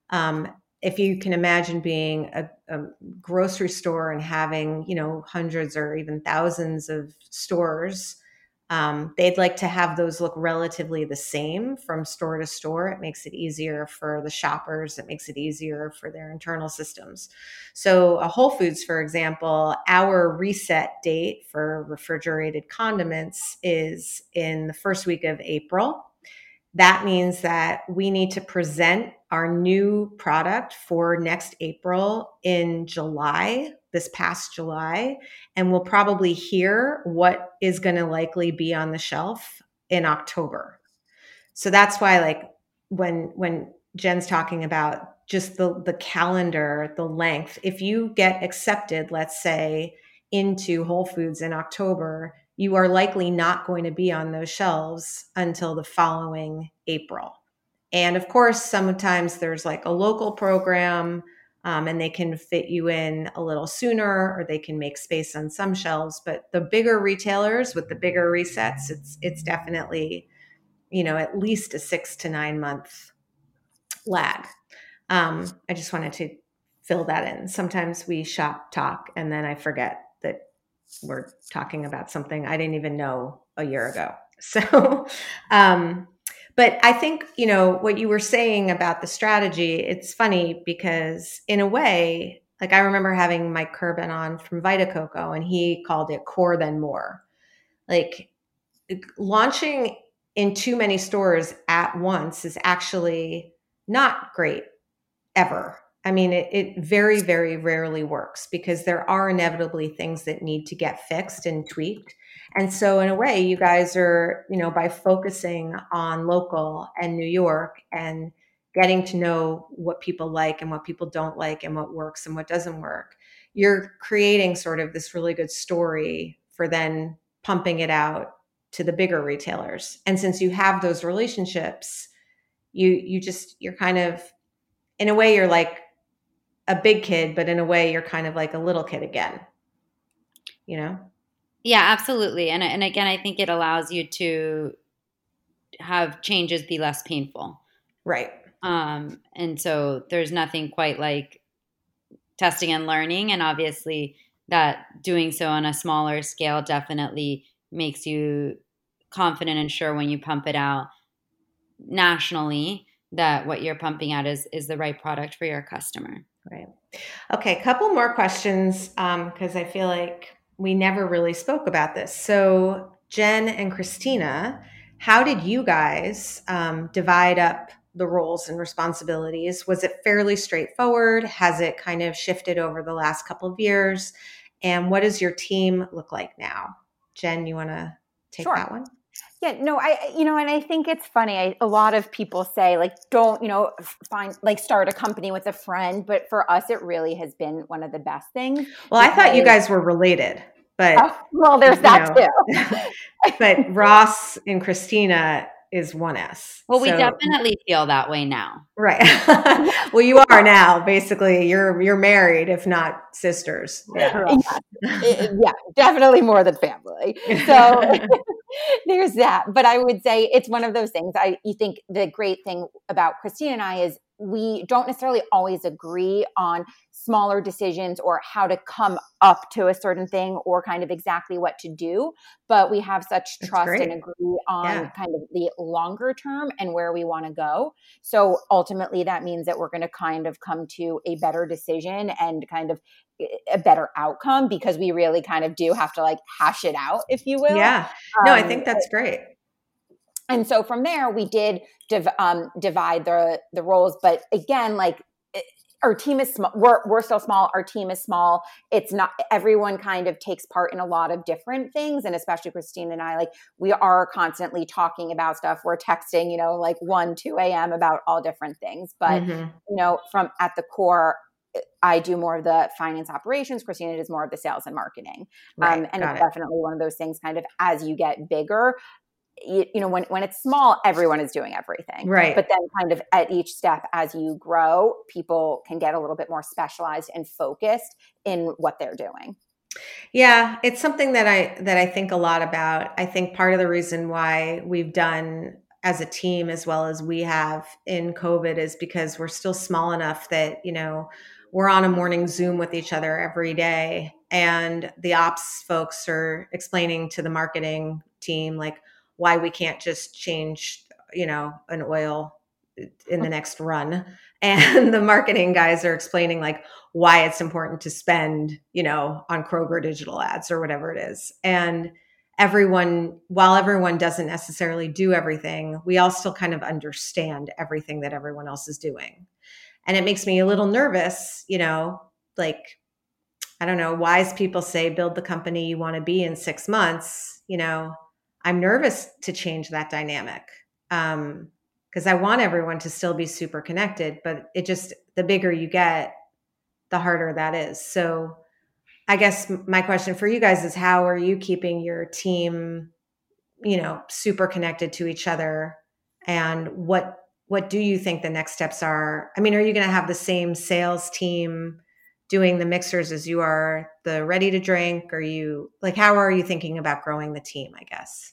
Speaker 5: If you can imagine being a grocery store and having, hundreds or even thousands of stores, they'd like to have those look relatively the same from store to store. It makes it easier for the shoppers. It makes it easier for their internal systems. So a Whole Foods, for example, our reset date for refrigerated condiments is in the first week of April. That means that we need to present our new product for next April in July, this past July, and we'll probably hear what is going to likely be on the shelf in October. So that's why, like, when Jen's talking about just the calendar, the length, if you get accepted, let's say, into Whole Foods in October, you are likely not going to be on those shelves until the following April. And of course, sometimes there's like a local program, and they can fit you in a little sooner, or they can make space on some shelves. But the bigger retailers with the bigger resets, it's definitely, at least a 6 to 9 month lag. I just wanted to fill that in. Sometimes we shop talk and then I forget that we're talking about something I didn't even know a year ago. So, but I think, what you were saying about the strategy, it's funny because in a way, like I remember having Mike Kerben on from Vita Coco and he called it core then more. Like launching in too many stores at once is actually not great ever. I mean, it very, very rarely works because there are inevitably things that need to get fixed and tweaked. And so in a way, you guys are, by focusing on local and New York and getting to know what people like and what people don't like and what works and what doesn't work, you're creating sort of this really good story for then pumping it out to the bigger retailers. And since you have those relationships, you're kind of, in a way, you're like a big kid, but in a way you're kind of like a little kid again,
Speaker 6: Yeah, absolutely. And again, I think it allows you to have changes be less painful.
Speaker 5: Right.
Speaker 6: And so there's nothing quite like testing and learning. And obviously that doing so on a smaller scale definitely makes you confident and sure when you pump it out nationally that what you're pumping out is the right product for your customer.
Speaker 5: Right. Okay. Couple more questions because I feel like we never really spoke about this. So Jen and Christina, how did you guys divide up the roles and responsibilities? Was it fairly straightforward? Has it kind of shifted over the last couple of years? And what does your team look like now? Jen, you want to take that one?
Speaker 4: Yeah, no, and I think it's funny. A lot of people say like, don't, start a company with a friend. But for us, it really has been one of the best things.
Speaker 5: Well, I thought you guys were related, but
Speaker 4: well, there's that too.
Speaker 5: But Ross and Christina is one S.
Speaker 6: Well, we definitely feel that way now.
Speaker 5: Right. Well, you are now. Basically, you're married, if not sisters.
Speaker 4: Yeah, definitely more than family. So there's that. But I would say it's one of those things. You think the great thing about Christina and I is we don't necessarily always agree on smaller decisions or how to come up to a certain thing or kind of exactly what to do, but we have such trust and agree on kind of the longer term and where we want to go. So ultimately that means that we're going to kind of come to a better decision and kind of a better outcome because we really kind of do have to like hash it out, if you will.
Speaker 5: Yeah. No, I think that's great.
Speaker 4: And so from there, we did divide the roles. But again, like our team is small. We're still small. Our team is small. It's not everyone kind of takes part in a lot of different things. And especially Christine and I, like we are constantly talking about stuff. We're texting, like 1, 2 a.m. about all different things. But, from at the core, I do more of the finance operations. Christina does more of the sales and marketing. And it's definitely one of those things kind of as you get bigger, when it's small, everyone is doing everything.
Speaker 5: Right.
Speaker 4: But then kind of at each step as you grow, people can get a little bit more specialized and focused in what they're doing.
Speaker 5: Yeah, it's something that I think a lot about. I think part of the reason why we've done as a team as well as we have in COVID is because we're still small enough that, we're on a morning Zoom with each other every day. And the ops folks are explaining to the marketing team, like, why we can't just change, an oil in the next run. And the marketing guys are explaining like why it's important to spend, on Kroger digital ads or whatever it is. And while everyone doesn't necessarily do everything, we all still kind of understand everything that everyone else is doing. And it makes me a little nervous, like, I don't know, wise people say, build the company you want to be in 6 months, I'm nervous to change that dynamic because I want everyone to still be super connected, but the bigger you get, the harder that is. So I guess my question for you guys is how are you keeping your team, super connected to each other? And what do you think the next steps are? I mean, are you going to have the same sales team doing the mixers as you are the ready to drink? Are you how are you thinking about growing the team, I guess?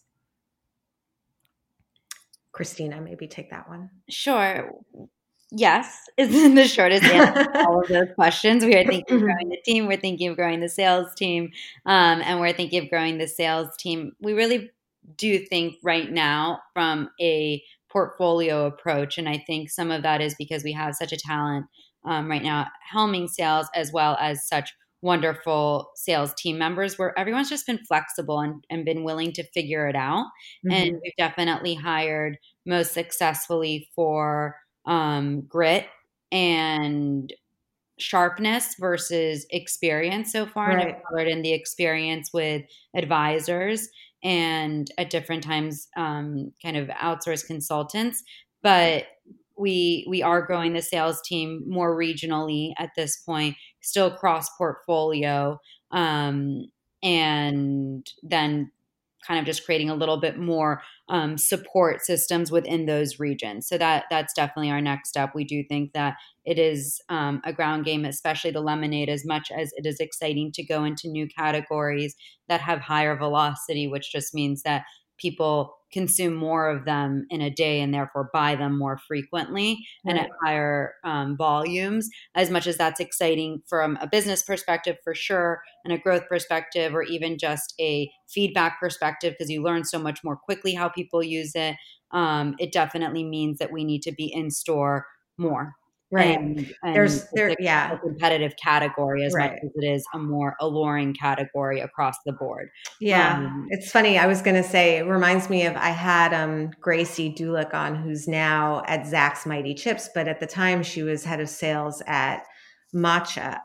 Speaker 5: Christina, maybe take that one.
Speaker 6: Sure. Yes, is the shortest answer to all of those questions. We are thinking of growing the team. We're thinking of growing the sales team. And we're thinking of growing the sales team. We really do think right now from a portfolio approach. And I think some of that is because we have such a talent right now helming sales, as well as such wonderful sales team members where everyone's just been flexible and been willing to figure it out. Mm-hmm. And we've definitely hired most successfully for grit and sharpness versus experience so far.
Speaker 5: Right.
Speaker 6: And I've colored in the experience with advisors and at different times kind of outsourced consultants. But we are growing the sales team more regionally at this point, still cross portfolio, and then kind of just creating a little bit more support systems within those regions. So that's definitely our next step. We do think that it is a ground game, especially the lemonade, as much as it is exciting to go into new categories that have higher velocity, which just means that people consume more of them in a day and therefore buy them more frequently and at higher volumes. As much as that's exciting from a business perspective for sure, and a growth perspective, or even just a feedback perspective, because you learn so much more quickly how people use it, it definitely means that we need to be in store more.
Speaker 5: Right.
Speaker 6: And
Speaker 5: There's
Speaker 6: a competitive category as
Speaker 5: right.
Speaker 6: much as it is a more alluring category across the board.
Speaker 5: Yeah. It's funny. I was going to say, it reminds me of, I had Gracie Dulick on, who's now at Zach's Mighty Chips, but at the time she was head of sales at Matcha.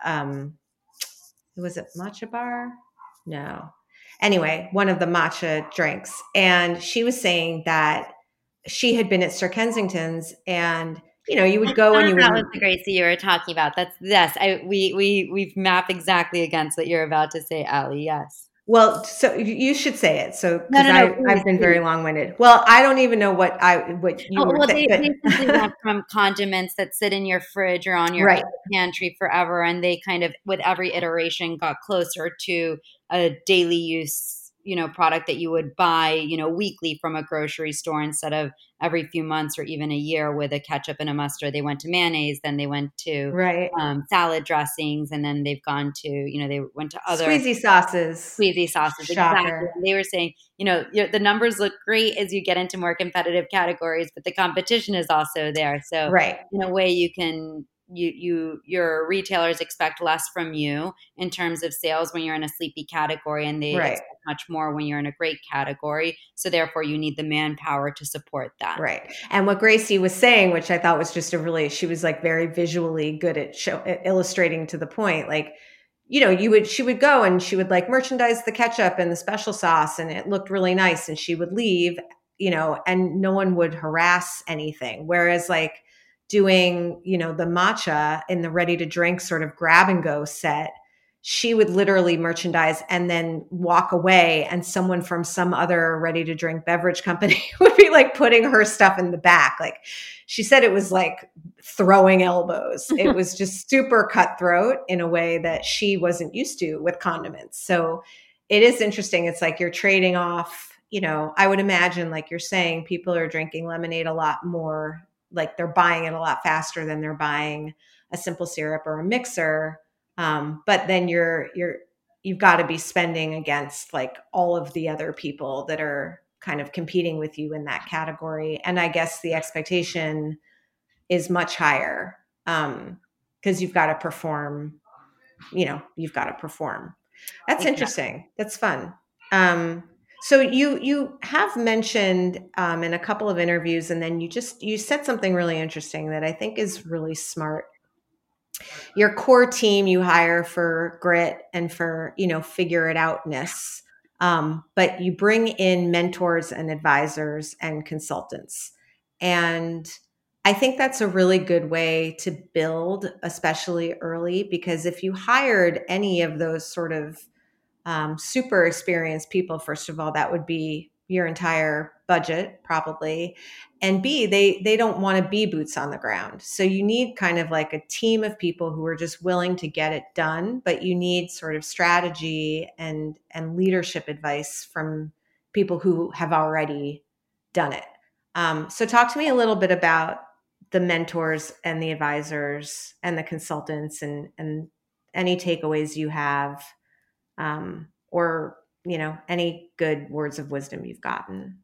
Speaker 5: Was it Matcha Bar? No. Anyway, one of the matcha drinks. And she was saying that she had been at Sir Kensington's, and you would go and you would.
Speaker 6: That was the Gracie you were talking about. That's yes. We've mapped exactly against what you're about to say, Allie. Yes.
Speaker 5: Well, so you should say it. So
Speaker 6: no,
Speaker 5: I've been very long-winded. Well, I don't even know what you were saying.
Speaker 6: They simply went from condiments that sit in your fridge or on your pantry forever, and they kind of, with every iteration, got closer to a daily use, product that you would buy, weekly from a grocery store instead of every few months or even a year with a ketchup and a mustard. They went to mayonnaise, then they went to salad dressings, and then they've gone to, they went to other
Speaker 5: squeezy sauces.
Speaker 6: Exactly. And they were saying, the numbers look great as you get into more competitive categories, but the competition is also there. So in a way you can, your retailers expect less from you in terms of sales when you're in a sleepy category, and they expect much more when you're in a great category. So therefore you need the manpower to support that.
Speaker 5: Right. And what Gracie was saying, which I thought was just she was like very visually good at illustrating to the point. Like, she would go and she would like merchandise the ketchup and the special sauce, and it looked really nice, and she would leave, and no one would harass anything. Whereas like doing, the matcha in the ready to drink sort of grab and go set, she would literally merchandise and then walk away, and someone from some other ready to drink beverage company would be like putting her stuff in the back. Like she said, it was like throwing elbows. It was just super cutthroat in a way that she wasn't used to with condiments. So it is interesting. It's like you're trading off, I would imagine, like you're saying, people are drinking lemonade a lot more, like they're buying it a lot faster than they're buying a simple syrup or a mixer. But then you've got to be spending against like all of the other people that are kind of competing with you in that category. And I guess the expectation is much higher, because you've got to perform, That's interesting. That's fun. So you have mentioned in a couple of interviews, and then you said something really interesting that I think is really smart. Your core team you hire for grit and for, figure it outness. But you bring in mentors and advisors and consultants. And I think that's a really good way to build, especially early, because if you hired any of those sort of super experienced people, first of all, that would be your entire budget probably. And B, they don't want to be boots on the ground. So you need kind of like a team of people who are just willing to get it done, but you need sort of strategy and leadership advice from people who have already done it. So talk to me a little bit about the mentors and the advisors and the consultants, and any takeaways you have, or any good words of wisdom you've gotten?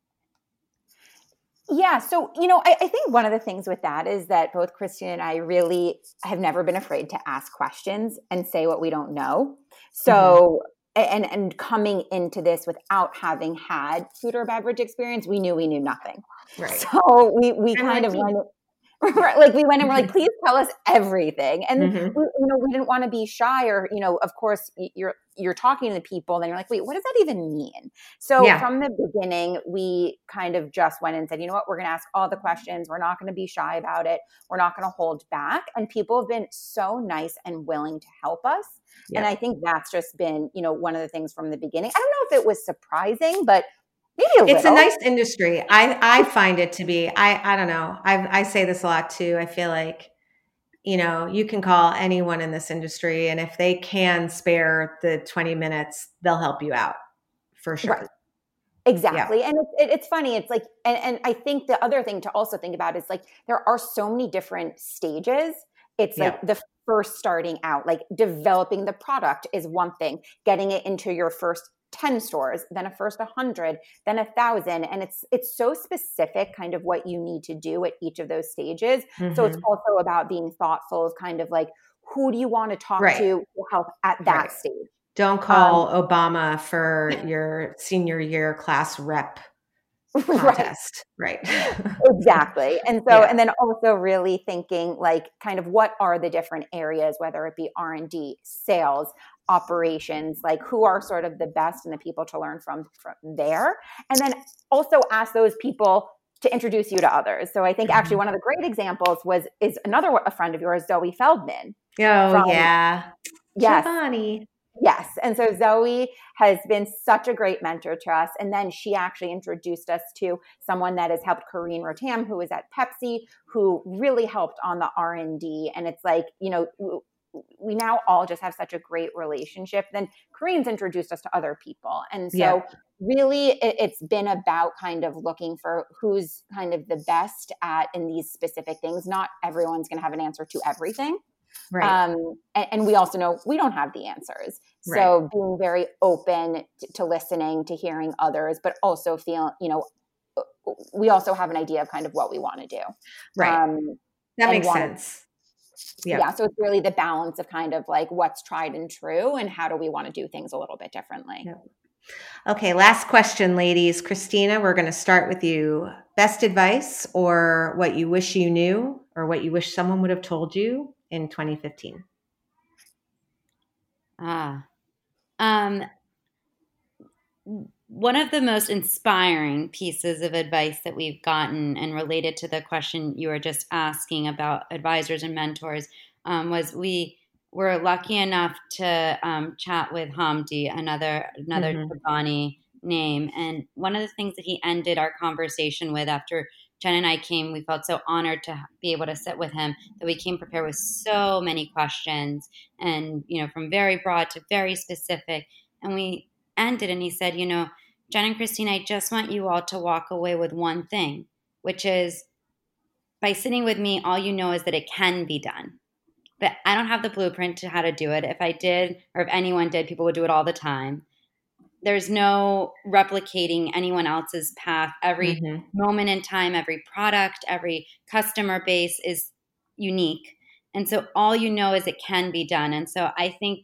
Speaker 4: Yeah. So, I think one of the things with that is that both Christine and I really have never been afraid to ask questions and say what we don't know. So, and coming into this without having had food or beverage experience, we knew nothing.
Speaker 5: Right.
Speaker 4: So we kind of went, like we went and we're like, please tell us everything. And we didn't want to be shy, or, of course you're talking to people, then you're like, wait, what does that even mean? So from the beginning, we kind of just went and said, you know what, we're going to ask all the questions. We're not going to be shy about it. We're not going to hold back. And people have been so nice and willing to help us. Yeah. And I think that's just been, one of the things from the beginning. I don't know if it was surprising, but maybe
Speaker 5: it's a nice industry. I find it to be, I don't know. I say this a lot too. I feel like, you can call anyone in this industry, and if they can spare the 20 minutes, they'll help you out for sure.
Speaker 4: Right. Exactly. Yeah. And it's funny. It's like, and I think the other thing to also think about is like, there are so many different stages. It's like the first starting out, like developing the product is one thing, getting it into your first 10 stores, then a first 100, then 1,000. And it's so specific kind of what you need to do at each of those stages. So it's also about being thoughtful of kind of like, who do you want to talk to help at that stage?
Speaker 5: Don't call Obama for your senior year class rep contest. Right.
Speaker 4: Exactly. And so, and then also really thinking like kind of what are the different areas, whether it be R&D, sales, operations, like who are sort of the best and the people to learn from there. And then also ask those people to introduce you to others. So I think actually one of the great examples is a friend of yours, Zoe Feldman.
Speaker 5: Yes.
Speaker 4: Giovanni. Yes. And so Zoe has been such a great mentor to us. And then she actually introduced us to someone that has helped Corinne Rotam, who is at Pepsi, who really helped on the R&D. And it's like, we now all just have such a great relationship. Then Corinne's introduced us to other people. And so really it's been about kind of looking for who's kind of the best at in these specific things. Not everyone's going to have an answer to everything. Right. And we also know we don't have the answers. So being very open to listening, to hearing others, but also feel, we also have an idea of kind of what we want to do.
Speaker 5: Right. That makes sense.
Speaker 4: Yeah. So it's really the balance of kind of like what's tried and true and how do we want to do things a little bit differently.
Speaker 5: Yeah. Okay. Last question, ladies. Christina, we're going to start with you. Best advice or what you wish you knew or what you wish someone would have told you in 2015?
Speaker 6: One of the most inspiring pieces of advice that we've gotten, and related to the question you were just asking about advisors and mentors, was we were lucky enough to chat with Hamdi, another Chobani name. And one of the things that he ended our conversation with after Jen and I came, we felt so honored to be able to sit with him that we came prepared with so many questions and, from very broad to very specific. And we ended and he said, Jen and Christine, I just want you all to walk away with one thing, which is by sitting with me, all you know is that it can be done. But I don't have the blueprint to how to do it. If I did, or if anyone did, people would do it all the time. There's no replicating anyone else's path. Every moment in time, every product, every customer base is unique. And so all you know is it can be done. And so I think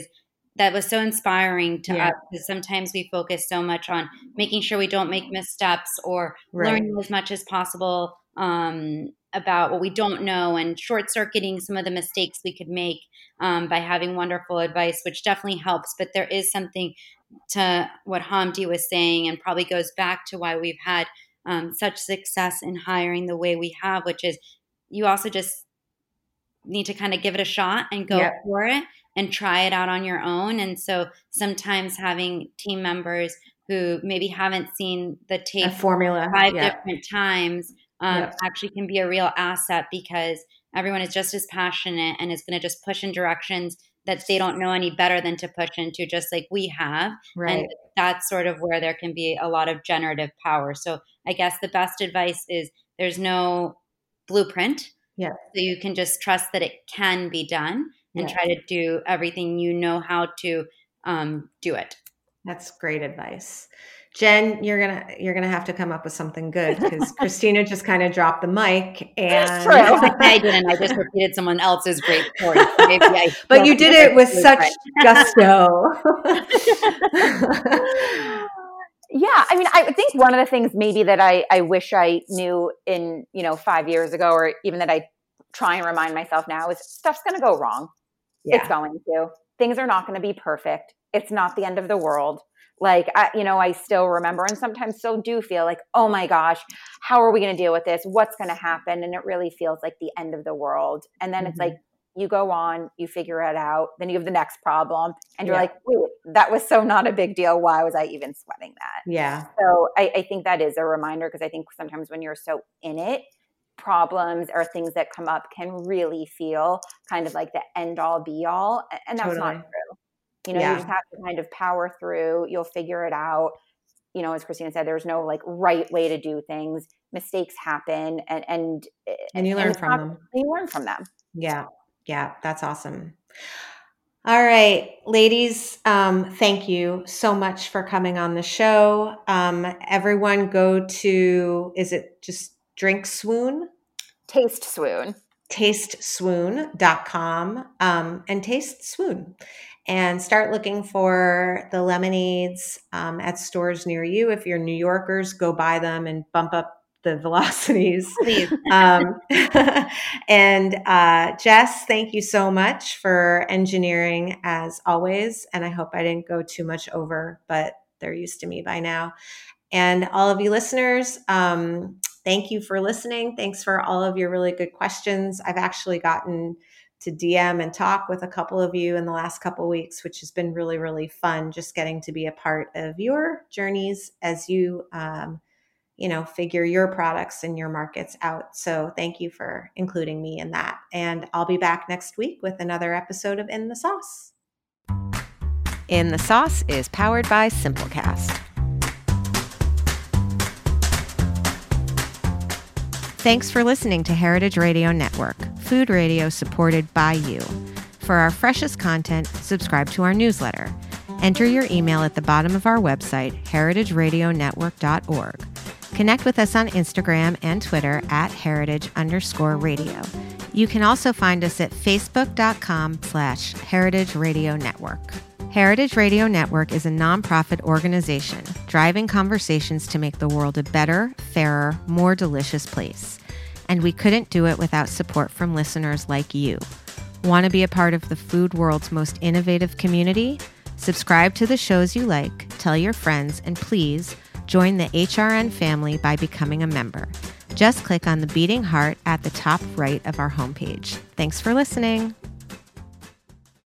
Speaker 6: that was so inspiring to us, because sometimes we focus so much on making sure we don't make missteps or learning as much as possible about what we don't know and short-circuiting some of the mistakes we could make by having wonderful advice, which definitely helps. But there is something to what Hamdi was saying, and probably goes back to why we've had such success in hiring the way we have, which is you also just need to kind of give it a shot and go for it and try it out on your own. And so sometimes having team members who maybe haven't seen the tape
Speaker 5: formula
Speaker 6: 5 different times actually can be a real asset, because everyone is just as passionate and is going to just push in directions that they don't know any better than to push into, just like we have. Right. And that's sort of where there can be a lot of generative power. So I guess the best advice is there's no blueprint. Yeah. So you can just trust that it can be done and try to do everything you know how to do it.
Speaker 5: That's great advice. Jen, you're gonna have to come up with something good because Christina just kind of dropped the mic, and
Speaker 4: True.
Speaker 6: I didn't. I just repeated someone else's great story.
Speaker 5: But you did it with such gusto.
Speaker 4: Yeah, I mean, I think one of the things maybe that I wish I knew in 5 years ago, or even that I try and remind myself now, is stuff's going to go wrong. Yeah. It's going to. Things are not going to be perfect. It's not the end of the world. Like, I still remember and sometimes still do feel like, oh my gosh, how are we going to deal with this? What's going to happen? And it really feels like the end of the world. And then it's like, you go on, you figure it out, then you have the next problem. And you're like, wait, that was so not a big deal. Why was I even sweating that?
Speaker 5: Yeah.
Speaker 4: So I think that is a reminder, because I think sometimes when you're so in it, problems or things that come up can really feel kind of like the end all be all. And that's not true. You just have to kind of power through. You'll figure it out. As Christina said, there's no like right way to do things. Mistakes happen, and
Speaker 5: you learn from them.
Speaker 4: You learn from them.
Speaker 5: Yeah. Yeah. That's awesome. All right, ladies. Thank you so much for coming on the show. Everyone go to, is it just Drink Swoon?
Speaker 4: Taste Swoon.
Speaker 5: TasteSwoon.com, and Taste Swoon. And start looking for the lemonades at stores near you. If you're New Yorkers, go buy them and bump up the velocities.
Speaker 6: Please.
Speaker 5: And Jess, thank you so much for engineering as always. And I hope I didn't go too much over, but they're used to me by now. And all of you listeners, thank you for listening. Thanks for all of your really good questions. I've actually gotten to DM and talk with a couple of you in the last couple of weeks, which has been really, really fun, just getting to be a part of your journeys as you, figure your products and your markets out. So thank you for including me in that. And I'll be back next week with another episode of In the Sauce. In the Sauce is powered by Simplecast. Thanks for listening to Heritage Radio Network, food radio supported by you. For our freshest content, subscribe to our newsletter. Enter your email at the bottom of our website, heritageradionetwork.org. Connect with us on Instagram and Twitter at heritage_radio. You can also find us at facebook.com/Heritage Radio Network. Heritage Radio Network is a nonprofit organization driving conversations to make the world a better, fairer, more delicious place. And we couldn't do it without support from listeners like you. Want to be a part of the food world's most innovative community? Subscribe to the shows you like, tell your friends, and please join the HRN family by becoming a member. Just click on the beating heart at the top right of our homepage. Thanks for listening.